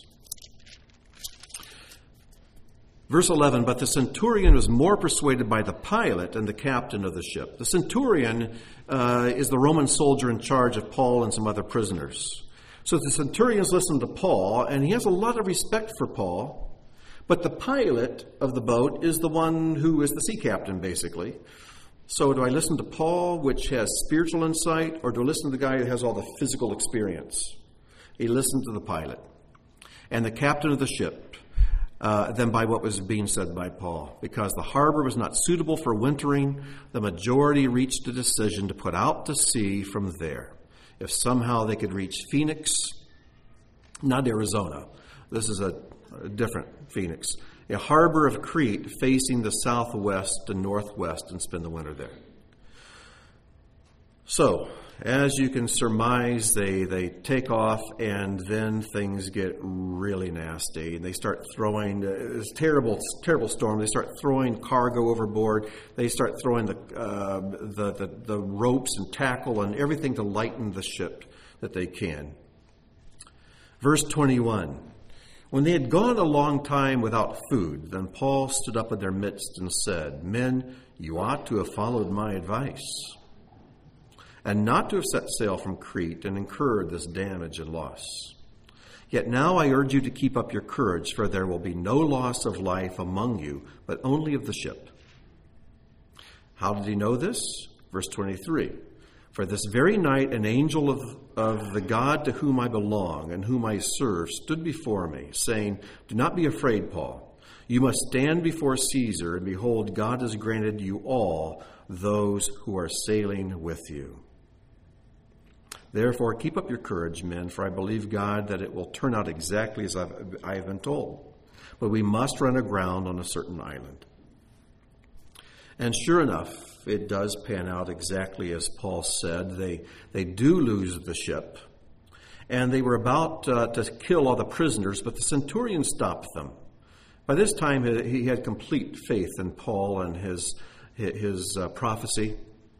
Verse eleven, but the centurion was more persuaded by the pilot and the captain of the ship. The centurion uh, is the Roman soldier in charge of Paul and some other prisoners. So the centurions listen to Paul, and he has a lot of respect for Paul. But the pilot of the boat is the one who is the sea captain, basically. So do I listen to Paul, which has spiritual insight, or do I listen to the guy who has all the physical experience? He listened to the pilot and the captain of the ship uh, than by what was being said by Paul. Because the harbor was not suitable for wintering, the majority reached a decision to put out to sea from there. If somehow they could reach Phoenix, not Arizona. This is a, a different Phoenix. A harbor of Crete facing the southwest and northwest, and spend the winter there. So, as you can surmise, they, they take off, and then things get really nasty. And they start throwing, uh, this terrible, terrible storm, they start throwing cargo overboard. They start throwing the, uh, the, the, the ropes and tackle and everything to lighten the ship that they can. Verse twenty-one. When they had gone a long time without food, then Paul stood up in their midst and said, men, you ought to have followed my advice, and not to have set sail from Crete and incurred this damage and loss. Yet now I urge you to keep up your courage, for there will be no loss of life among you, but only of the ship. How did he know this? Verse twenty-three. For this very night an angel of, of the God to whom I belong and whom I serve stood before me, saying, do not be afraid, Paul. You must stand before Caesar, and behold, God has granted you all those who are sailing with you. Therefore, keep up your courage, men, for I believe God that it will turn out exactly as I've, I have been told. But we must run aground on a certain island. And sure enough, it does pan out exactly as Paul said. They they do lose the ship, and they were about uh, to kill all the prisoners, but the centurion stopped them. By this time, he had complete faith in Paul and his his uh, prophecy.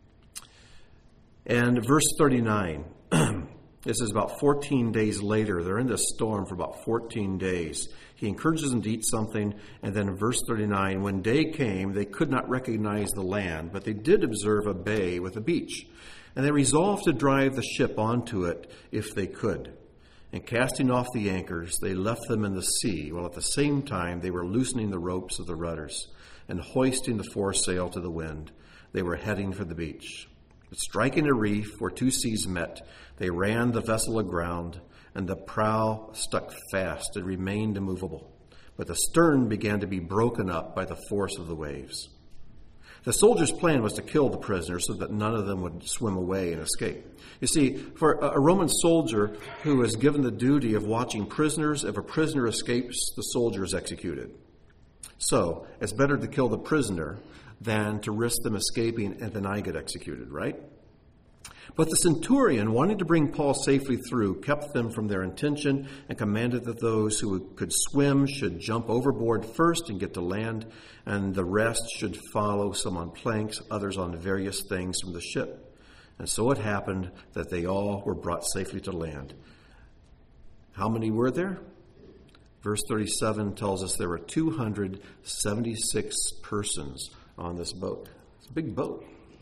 And verse thirty-nine, this is about fourteen days later. They're in this storm for about fourteen days. He encourages them to eat something, and then in verse thirty-nine, when day came, they could not recognize the land, but they did observe a bay with a beach, and they resolved to drive the ship onto it if they could. And casting off the anchors, they left them in the sea, while at the same time they were loosening the ropes of the rudders and hoisting the foresail to the wind. They were heading for the beach. But striking a reef where two seas met, they ran the vessel aground, and the prow stuck fast and remained immovable. But the stern began to be broken up by the force of the waves. The soldiers' plan was to kill the prisoners so that none of them would swim away and escape. You see, for a Roman soldier who is given the duty of watching prisoners, if a prisoner escapes, the soldier is executed. So, it's better to kill the prisoner than to risk them escaping and then I get executed, right? But the centurion, wanting to bring Paul safely through, kept them from their intention and commanded that those who could swim should jump overboard first and get to land, and the rest should follow, some on planks, others on various things from the ship. And so it happened that they all were brought safely to land. How many were there? Verse thirty-seven tells us there were two hundred seventy-six persons on this boat. It's a big boat.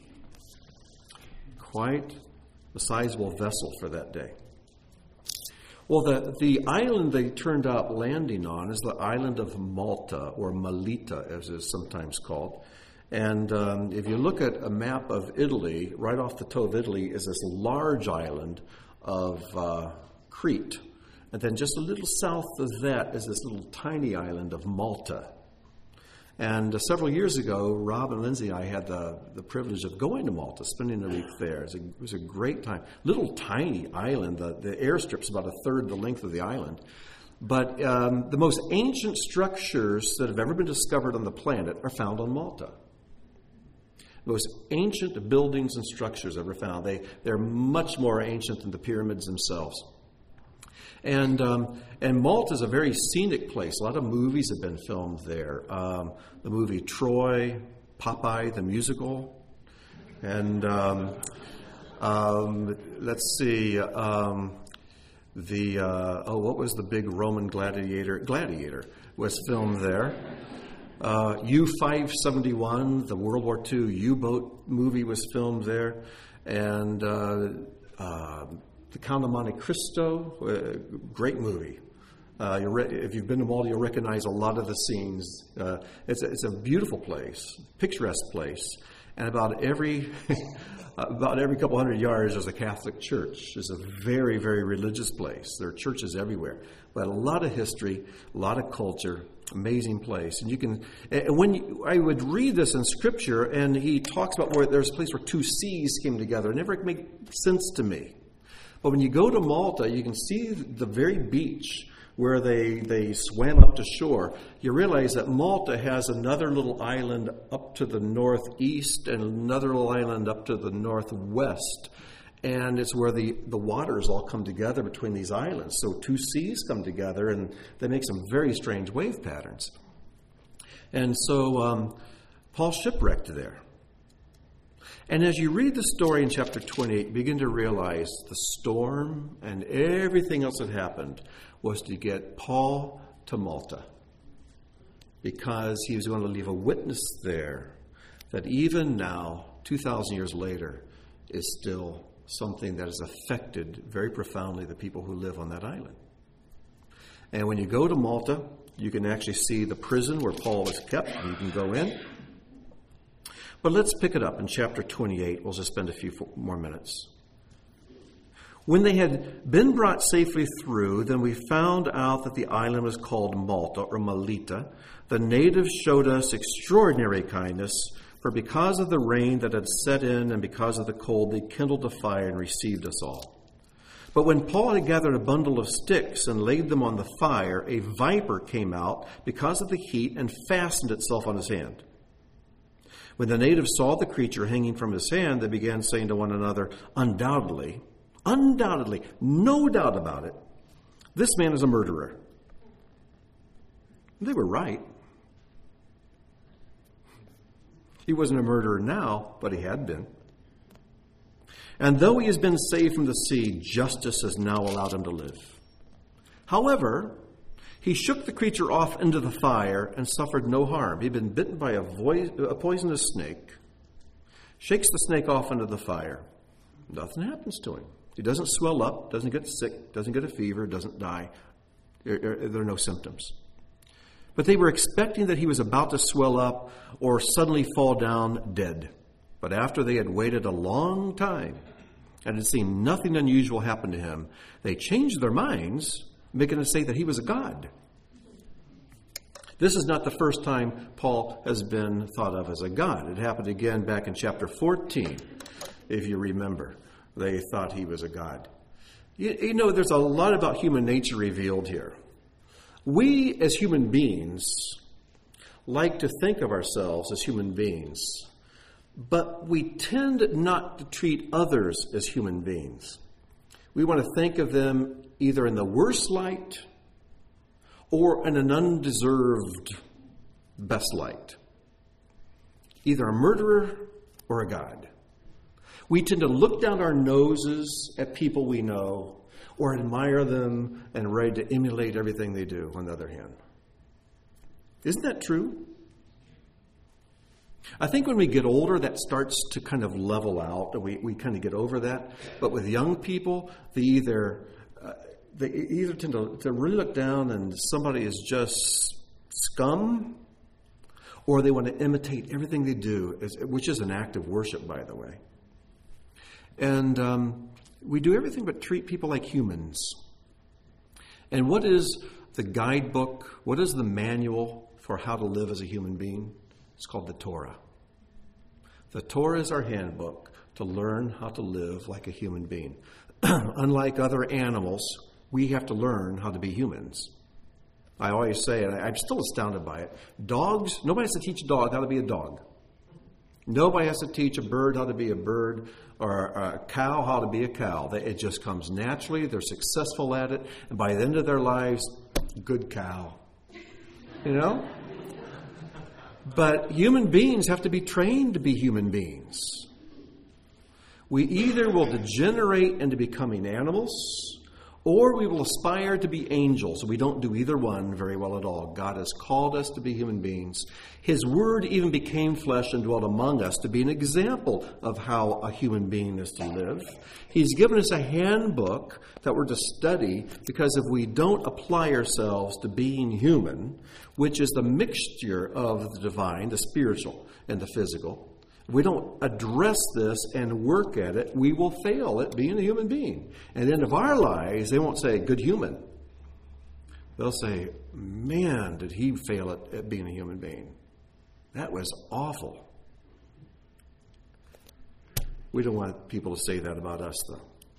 Quite a sizable vessel for that day. Well, the, the island they turned out landing on is the island of Malta, or Melita, as it's sometimes called. And um, if you look at a map of Italy, right off the toe of Italy is this large island of uh, Crete. And then just a little south of that is this little tiny island of Malta. And uh, several years ago, Rob and Lindsay and I had the, the privilege of going to Malta, spending a week there. It was a, it was a great time. Little tiny island. The, the airstrip's about a third the length of the island. But um, the most ancient structures that have ever been discovered on the planet are found on Malta. The most ancient buildings and structures ever found. They, they're much more ancient than the pyramids themselves. And um, and Malta is a very scenic place. A lot of movies have been filmed there. Um, the movie Troy, Popeye the musical, and um, um, let's see, um, the uh, oh, what was the big Roman gladiator? Gladiator was filmed there. Uh, U five seventy-one, the World War Two U-boat movie, was filmed there, and. Uh, uh, The Count of Monte Cristo, uh, great movie. Uh, you're re- if you've been to Malta, you'll recognize a lot of the scenes. Uh, it's, a, it's a beautiful place, picturesque place, and about every about every couple hundred yards there's a Catholic church. It's a very, very religious place. There are churches everywhere, but a lot of history, a lot of culture. Amazing place. And you can, and when you, I would read this in Scripture, and he talks about where there's a place where two seas came together. It never made sense to me. But when you go to Malta, you can see the very beach where they, they swam up to shore. You realize that Malta has another little island up to the northeast and another little island up to the northwest. And it's where the, the waters all come together between these islands. So two seas come together, and they make some very strange wave patterns. And so um, Paul shipwrecked there. And as you read the story in chapter twenty-eight, you begin to realize the storm and everything else that happened was to get Paul to Malta, because he was going to leave a witness there that even now, two thousand years later, is still something that has affected very profoundly the people who live on that island. And when you go to Malta, you can actually see the prison where Paul was kept, and you can go in. But let's pick it up in chapter twenty-eight. We'll just spend a few more minutes. When they had been brought safely through, then we found out that the island was called Malta, or Melita. The natives showed us extraordinary kindness, for because of the rain that had set in and because of the cold, they kindled a fire and received us all. But when Paul had gathered a bundle of sticks and laid them on the fire, a viper came out because of the heat and fastened itself on his hand. When the natives saw the creature hanging from his hand, they began saying to one another, undoubtedly, undoubtedly, no doubt about it, this man is a murderer. They were right. He wasn't a murderer now, but he had been. And though he has been saved from the sea, justice has now allowed him to live. However, he shook the creature off into the fire and suffered no harm. He'd been bitten by a, vo- a poisonous snake. Shakes the snake off into the fire. Nothing happens to him. He doesn't swell up, doesn't get sick, doesn't get a fever, doesn't die. There, there are no symptoms. But they were expecting that he was about to swell up or suddenly fall down dead. But after they had waited a long time and had seen nothing unusual happen to him, they changed their minds, making it say that he was a god. This is not the first time Paul has been thought of as a god. It happened again back in chapter fourteen, if you remember. They thought he was a god. You, you know, there's a lot about human nature revealed here. We, as human beings, like to think of ourselves as human beings, but we tend not to treat others as human beings. We want to think of them either in the worst light or in an undeserved best light. Either a murderer or a god. We tend to look down our noses at people we know or admire them and ready to emulate everything they do, on the other hand. Isn't that true? I think when we get older, that starts to kind of level out. We, we kind of get over that. But with young people, they either uh, they either tend to, to really look down and somebody is just scum, or they want to imitate everything they do, which is an act of worship, by the way. And um, we do everything but treat people like humans. And what is the guidebook? What is the manual for how to live as a human being? It's called the Torah. The Torah is our handbook to learn how to live like a human being. Unlike other animals, we have to learn how to be humans. I always say, and I'm still astounded by it, dogs, nobody has to teach a dog how to be a dog. Nobody has to teach a bird how to be a bird or a cow how to be a cow. It just comes naturally. They're successful at it. And by the end of their lives, good cow. You know? But human beings have to be trained to be human beings. We either will degenerate into becoming animals, or we will aspire to be angels. We don't do either one very well at all. God has called us to be human beings. His word even became flesh and dwelt among us to be an example of how a human being is to live. He's given us a handbook that we're to study, because if we don't apply ourselves to being human, which is the mixture of the divine, the spiritual, and the physical, if we don't address this and work at it, we will fail at being a human being. At the end of our lives, they won't say, good human. They'll say, man, did he fail at, at being a human being. That was awful. We don't want people to say that about us, though.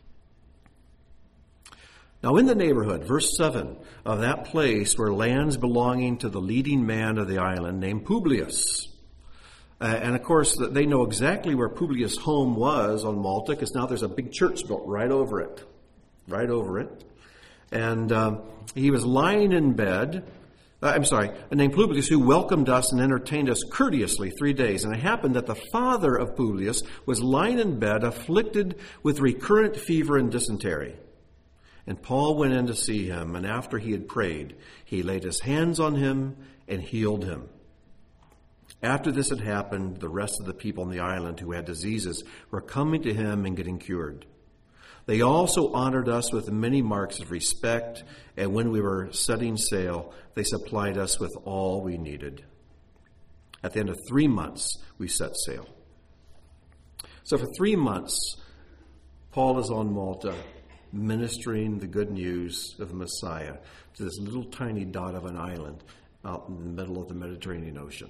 Now, in the neighborhood, verse seven, of that place were lands belonging to the leading man of the island named Publius. Uh, and, of course, they know exactly where Publius' home was on Malta, because now there's a big church built right over it. Right over it. And um, he was lying in bed, uh, I'm sorry, named Publius, who welcomed us and entertained us courteously three days. And it happened that the father of Publius was lying in bed, afflicted with recurrent fever and dysentery. And Paul went in to see him, and after he had prayed, he laid his hands on him and healed him. After this had happened, the rest of the people on the island who had diseases were coming to him and getting cured. They also honored us with many marks of respect, and when we were setting sail, they supplied us with all we needed. At the end of three months, we set sail. So for three months, Paul is on Malta, ministering the good news of the Messiah to this little tiny dot of an island out in the middle of the Mediterranean Ocean.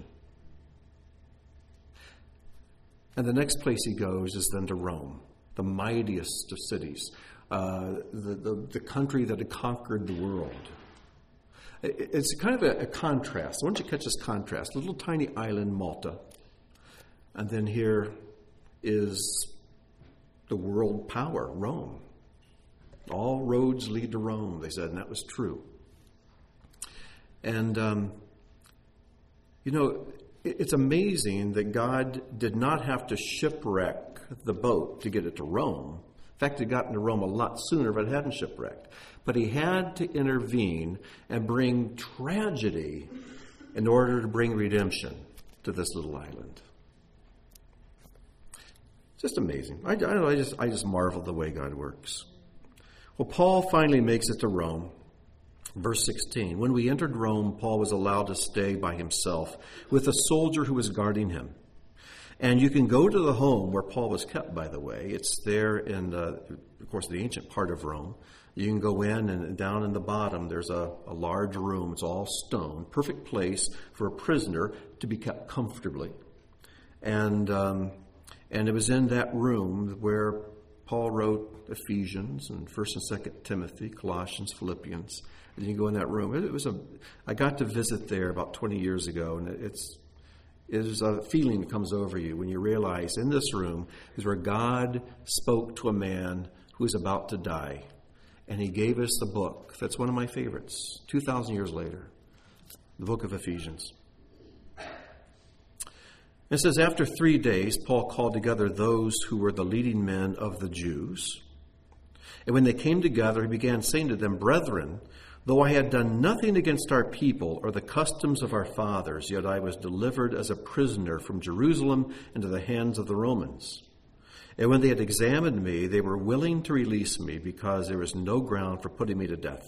And the next place he goes is then to Rome, the mightiest of cities, uh, the, the, the country that had conquered the world. It, it's kind of a, a contrast. Why don't you catch this contrast? A little tiny island, Malta. And then here is the world power, Rome. All roads lead to Rome, they said, and that was true. And, um, you know, it's amazing that God did not have to shipwreck the boat to get it to Rome. In fact, it got into Rome a lot sooner if it hadn't shipwrecked. But he had to intervene and bring tragedy in order to bring redemption to this little island. Just amazing. I, I don't know, I just, I just marvel the way God works. Well, Paul finally makes it to Rome. Verse sixteen, when we entered Rome, Paul was allowed to stay by himself with a soldier who was guarding him. And you can go to the home where Paul was kept, by the way. It's there in, the, of course, the ancient part of Rome. You can go in, and down in the bottom, there's a, a large room. It's all stone. Perfect place for a prisoner to be kept comfortably. And um, and it was in that room where Paul wrote Ephesians and First and Second Timothy, Colossians, Philippians. And you can go in that room. It, it was a. I got to visit there about twenty years ago, and it's it is a feeling that comes over you when you realize in this room is where God spoke to a man who was about to die. And he gave us the book. That's one of my favorites. two thousand years later. The book of Ephesians. It says, after three days, Paul called together those who were the leading men of the Jews. And when they came together, he began saying to them, brethren, though I had done nothing against our people or the customs of our fathers, yet I was delivered as a prisoner from Jerusalem into the hands of the Romans. And when they had examined me, they were willing to release me because there was no ground for putting me to death.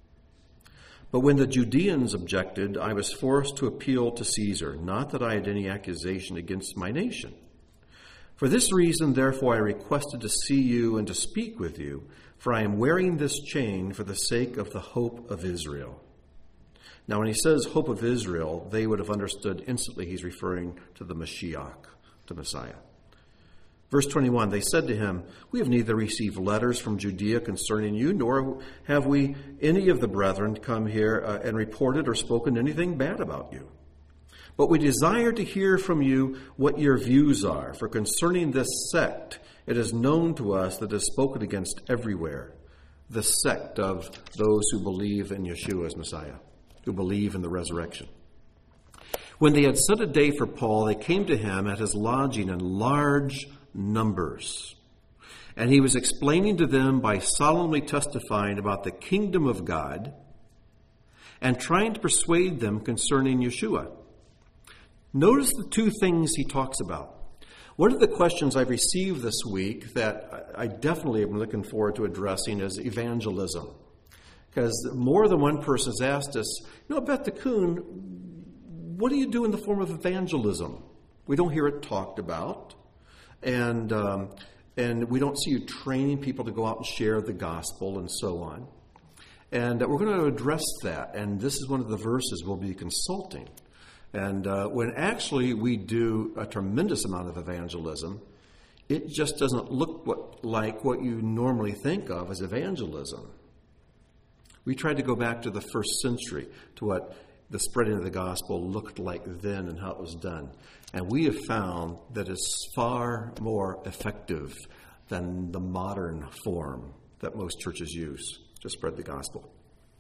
But when the Judeans objected, I was forced to appeal to Caesar, not that I had any accusation against my nation. For this reason, therefore, I requested to see you and to speak with you, for I am wearing this chain for the sake of the hope of Israel. Now, when he says hope of Israel, they would have understood instantly he's referring to the Mashiach, to Messiah. Verse twenty-one, they said to him, we have neither received letters from Judea concerning you, nor have we any of the brethren come here uh, and reported or spoken anything bad about you. But we desire to hear from you what your views are, for concerning this sect, it is known to us that it is spoken against everywhere, the sect of those who believe in Yeshua as Messiah, who believe in the resurrection. When they had set a day for Paul, they came to him at his lodging in large numbers. And he was explaining to them by solemnly testifying about the kingdom of God and trying to persuade them concerning Yeshua. Notice the two things he talks about. One of the questions I've received this week that I definitely am looking forward to addressing is evangelism. Because more than one person has asked us, you know, Beth Coon, what do you do in the form of evangelism? We don't hear it talked about. And um, and we don't see you training people to go out and share the gospel and so on. And uh, we're going to address that. And this is one of the verses we'll be consulting. And uh, when actually we do a tremendous amount of evangelism, it just doesn't look what, like what you normally think of as evangelism. We tried to go back to the first century, to what the spreading of the gospel looked like then and how it was done. And we have found that it's far more effective than the modern form that most churches use to spread the gospel.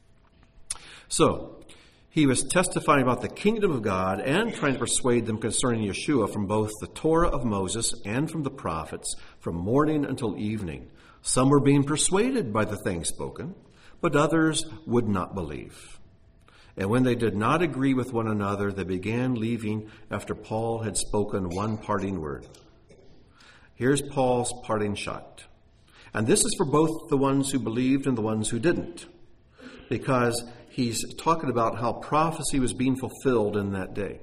So, he was testifying about the kingdom of God and trying to persuade them concerning Yeshua from both the Torah of Moses and from the prophets, from morning until evening. Some were being persuaded by the things spoken, but others would not believe. And when they did not agree with one another, they began leaving after Paul had spoken one parting word. Here's Paul's parting shot. And this is for both the ones who believed and the ones who didn't. Because he's talking about how prophecy was being fulfilled in that day.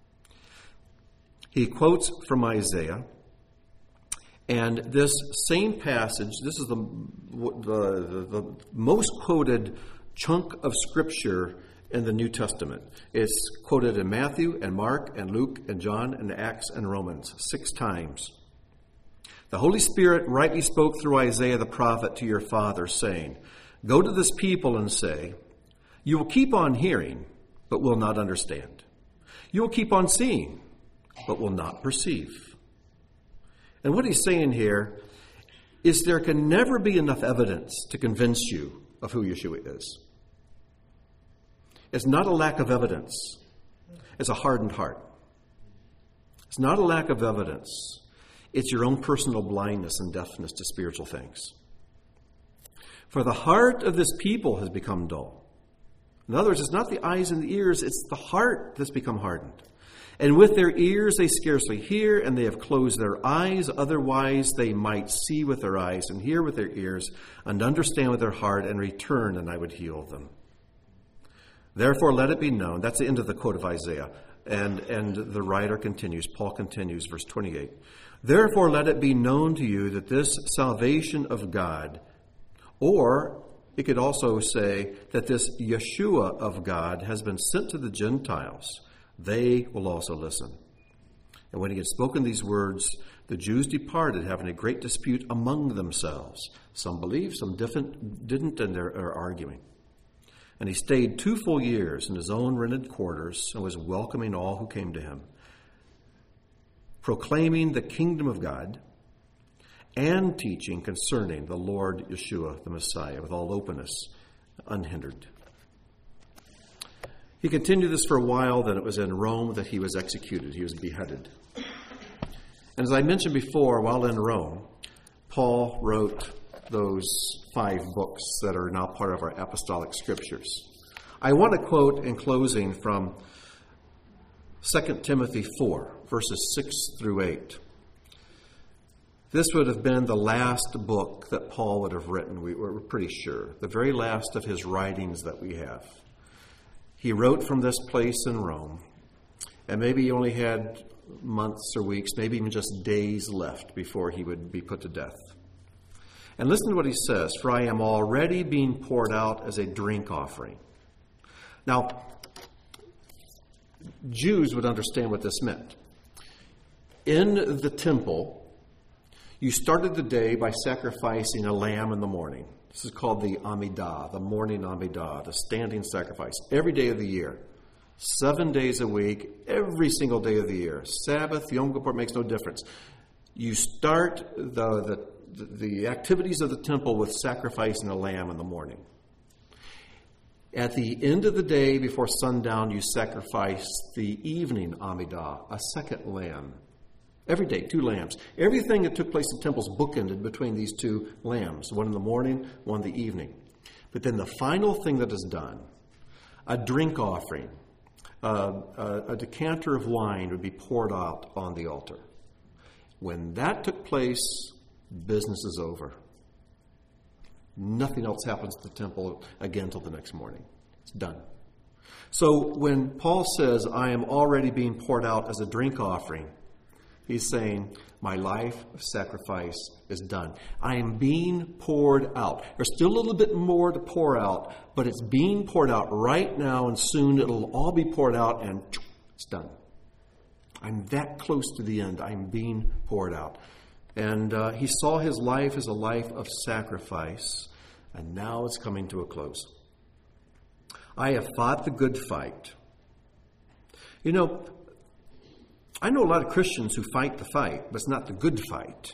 He quotes from Isaiah. And this same passage, this is the, the, the most quoted chunk of Scripture in the New Testament. It's quoted in Matthew and Mark and Luke and John and Acts and Romans six times. The Holy Spirit rightly spoke through Isaiah the prophet to your father, saying, go to this people and say, you will keep on hearing, but will not understand. You will keep on seeing, but will not perceive. And what he's saying here is there can never be enough evidence to convince you of who Yeshua is. It's not a lack of evidence. It's a hardened heart. It's not a lack of evidence. It's your own personal blindness and deafness to spiritual things. For the heart of this people has become dull. In other words, it's not the eyes and the ears, it's the heart that's become hardened. And with their ears they scarcely hear, and they have closed their eyes. Otherwise they might see with their eyes, and hear with their ears, and understand with their heart, and return, and I would heal them. Therefore let it be known." That's the end of the quote of Isaiah. And, and the writer continues, Paul continues, verse twenty-eight. "Therefore let it be known to you that this salvation of God," or it could also say that this Yeshua of God has been sent to the Gentiles. They will also listen. And when he had spoken these words, the Jews departed, having a great dispute among themselves. Some believed, some didn't, and they're arguing. And he stayed two full years in his own rented quarters and was welcoming all who came to him, proclaiming the kingdom of God and teaching concerning the Lord Yeshua, the Messiah, with all openness, unhindered. He continued this for a while. Then it was in Rome that he was executed. He was beheaded. And as I mentioned before, while in Rome, Paul wrote those five books that are now part of our apostolic scriptures. I want to quote in closing from Second Timothy four, verses six through eight. This would have been the last book that Paul would have written, we were pretty sure. The very last of his writings that we have. He wrote from this place in Rome, and maybe he only had months or weeks, maybe even just days left before he would be put to death. And listen to what he says, "For I am already being poured out as a drink offering." Now, Jews would understand what this meant. In the temple, you started the day by sacrificing a lamb in the morning. This is called the Amidah, the morning Amidah, the standing sacrifice, every day of the year. Seven days a week, every single day of the year. Sabbath, Yom Kippur, makes no difference. You start the, the, the activities of the temple with sacrificing a lamb in the morning. At the end of the day, before sundown, you sacrifice the evening Amidah, a second lamb. Every day, two lambs. Everything that took place in temples bookended between these two lambs, one in the morning, one in the evening. But then the final thing that is done, a drink offering, uh, a, a decanter of wine would be poured out on the altar. When that took place, business is over. Nothing else happens at the temple again until the next morning. It's done. So when Paul says, "I am already being poured out as a drink offering," he's saying, my life of sacrifice is done. I am being poured out. There's still a little bit more to pour out, but it's being poured out right now, and soon it'll all be poured out, and it's done. I'm that close to the end. I'm being poured out. And uh, he saw his life as a life of sacrifice, and now it's coming to a close. "I have fought the good fight." You know, I know a lot of Christians who fight the fight, but it's not the good fight.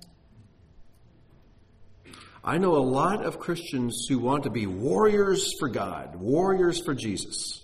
I know a lot of Christians who want to be warriors for God, warriors for Jesus.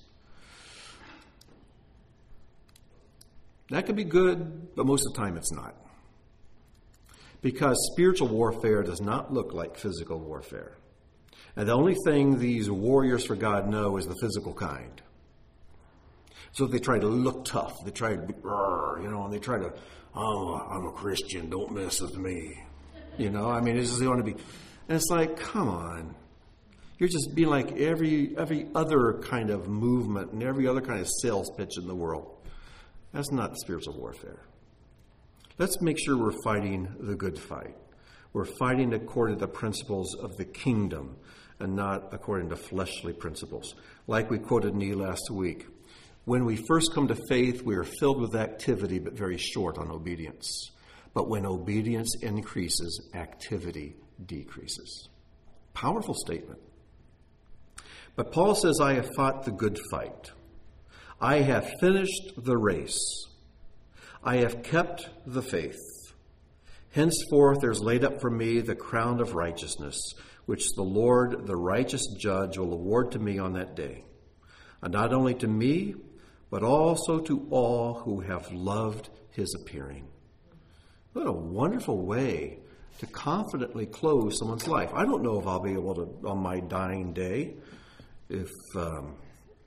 That can be good, but most of the time it's not. Because spiritual warfare does not look like physical warfare. And the only thing these warriors for God know is the physical kind. So they try to look tough. They try to be, you know, and they try to, "Oh, I'm a Christian. Don't mess with me." You know, I mean, it's just they want to be. And it's like, come on. You're just being like every every other kind of movement and every other kind of sales pitch in the world. That's not spiritual warfare. Let's make sure we're fighting the good fight. We're fighting according to the principles of the kingdom and not according to fleshly principles. Like we quoted Nee last week. When we first come to faith, we are filled with activity, but very short on obedience. But when obedience increases, activity decreases. Powerful statement. But Paul says, "I have fought the good fight. I have finished the race. I have kept the faith. Henceforth there is laid up for me the crown of righteousness, which the Lord, the righteous judge, will award to me on that day. And not only to me, but also to all who have loved his appearing." What a wonderful way to confidently close someone's life. I don't know if I'll be able to, on my dying day, if um,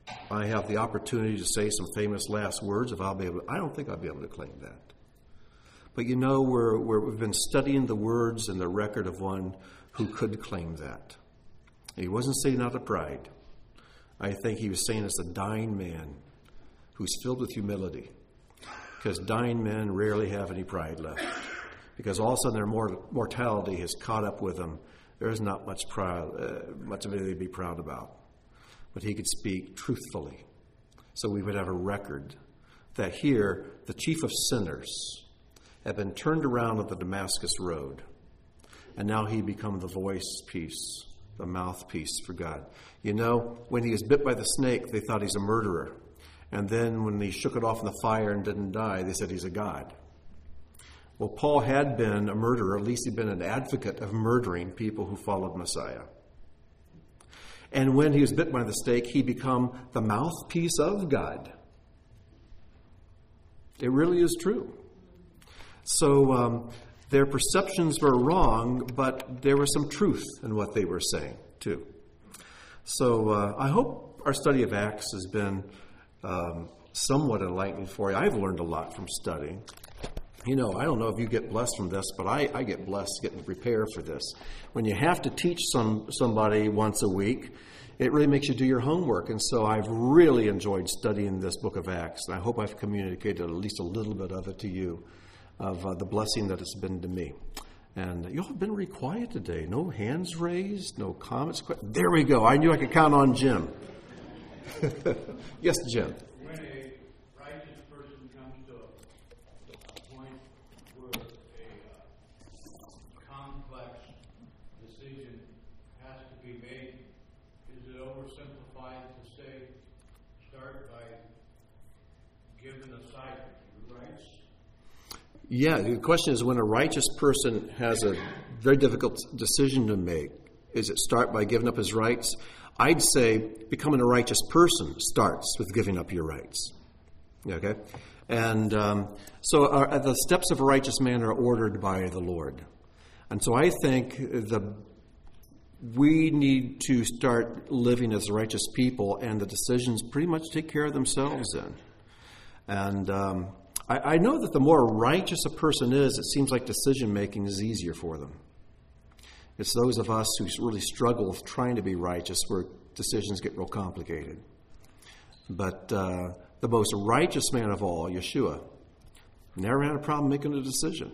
I have the opportunity to say some famous last words, if I'll be able to, I don't think I'll be able to claim that. But you know, we're, we're, we've been studying the words and the record of one who could claim that. He wasn't saying out of pride. I think he was saying as a dying man who's filled with humility. Because dying men rarely have any pride left. Because all of a sudden their mortality has caught up with them. There is not much proud, uh, much of anything to be proud about. But he could speak truthfully. So we would have a record that here the chief of sinners had been turned around on the Damascus road. And now he become the voice piece, the mouthpiece for God. You know, when he was bit by the snake, they thought he's a murderer. And then when he shook it off in the fire and didn't die, they said he's a god. Well, Paul had been a murderer. At least he'd been an advocate of murdering people who followed Messiah. And when he was bit by the snake, he became the mouthpiece of God. It really is true. So um, their perceptions were wrong, but there was some truth in what they were saying, too. So uh, I hope our study of Acts has been um, somewhat enlightening for you. I've learned a lot from studying. You know, I don't know if you get blessed from this, but I, I get blessed getting prepared for this. When you have to teach some somebody once a week, it really makes you do your homework. And so I've really enjoyed studying this book of Acts. And I hope I've communicated at least a little bit of it to you, of uh, the blessing that it's been to me. And you all have been really quiet today. No hands raised, no comments. There we go. I knew I could count on Jim. Yes, Jim. When a righteous person comes to a point where a uh, complex decision has to be made, is it oversimplified to say, start by giving aside your rights? Yeah, the question is when a righteous person has a very difficult decision to make, is it start by giving up his rights? I'd say becoming a righteous person starts with giving up your rights. Okay? And um, so our, the steps of a righteous man are ordered by the Lord. And so I think the we need to start living as righteous people, and the decisions pretty much take care of themselves then. And um, I, I know that the more righteous a person is, it seems like decision-making is easier for them. It's those of us who really struggle with trying to be righteous where decisions get real complicated. But uh, the most righteous man of all, Yeshua, never had a problem making a decision.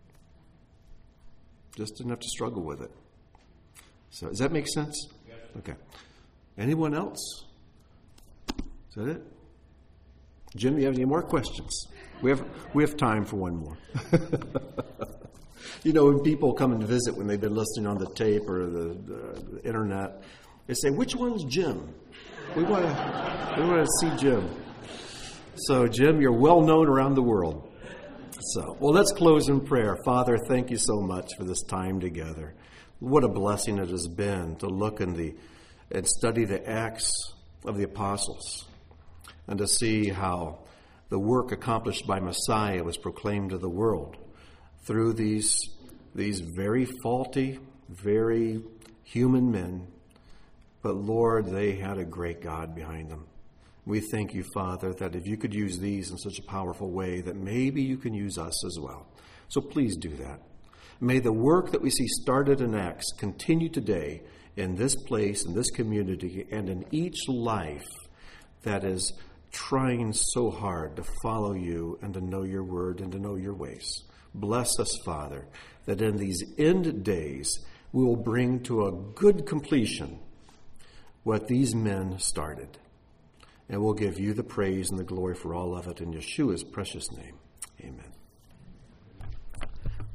Just didn't have to struggle with it. So does that make sense? Yes. Okay. Anyone else? Is that it? Jim, do you have any more questions? We have we have time for one more. You know, when people come and visit when they've been listening on the tape or the, the, the internet, they say, "Which one's Jim? We want to we want to see Jim." So, Jim, you're well known around the world. So, well, let's close in prayer. Father, thank you so much for this time together. What a blessing it has been to look in the and study the Acts of the Apostles and to see how the work accomplished by Messiah was proclaimed to the world through these these very faulty, very human men. But Lord, they had a great God behind them. We thank you, Father, that if you could use these in such a powerful way, that maybe you can use us as well. So please do that. May the work that we see started in Acts continue today in this place, in this community, and in each life that is trying so hard to follow you and to know your word and to know your ways. Bless us, Father, that in these end days we will bring to a good completion what these men started. And we'll give you the praise and the glory for all of it in Yeshua's precious name. Amen.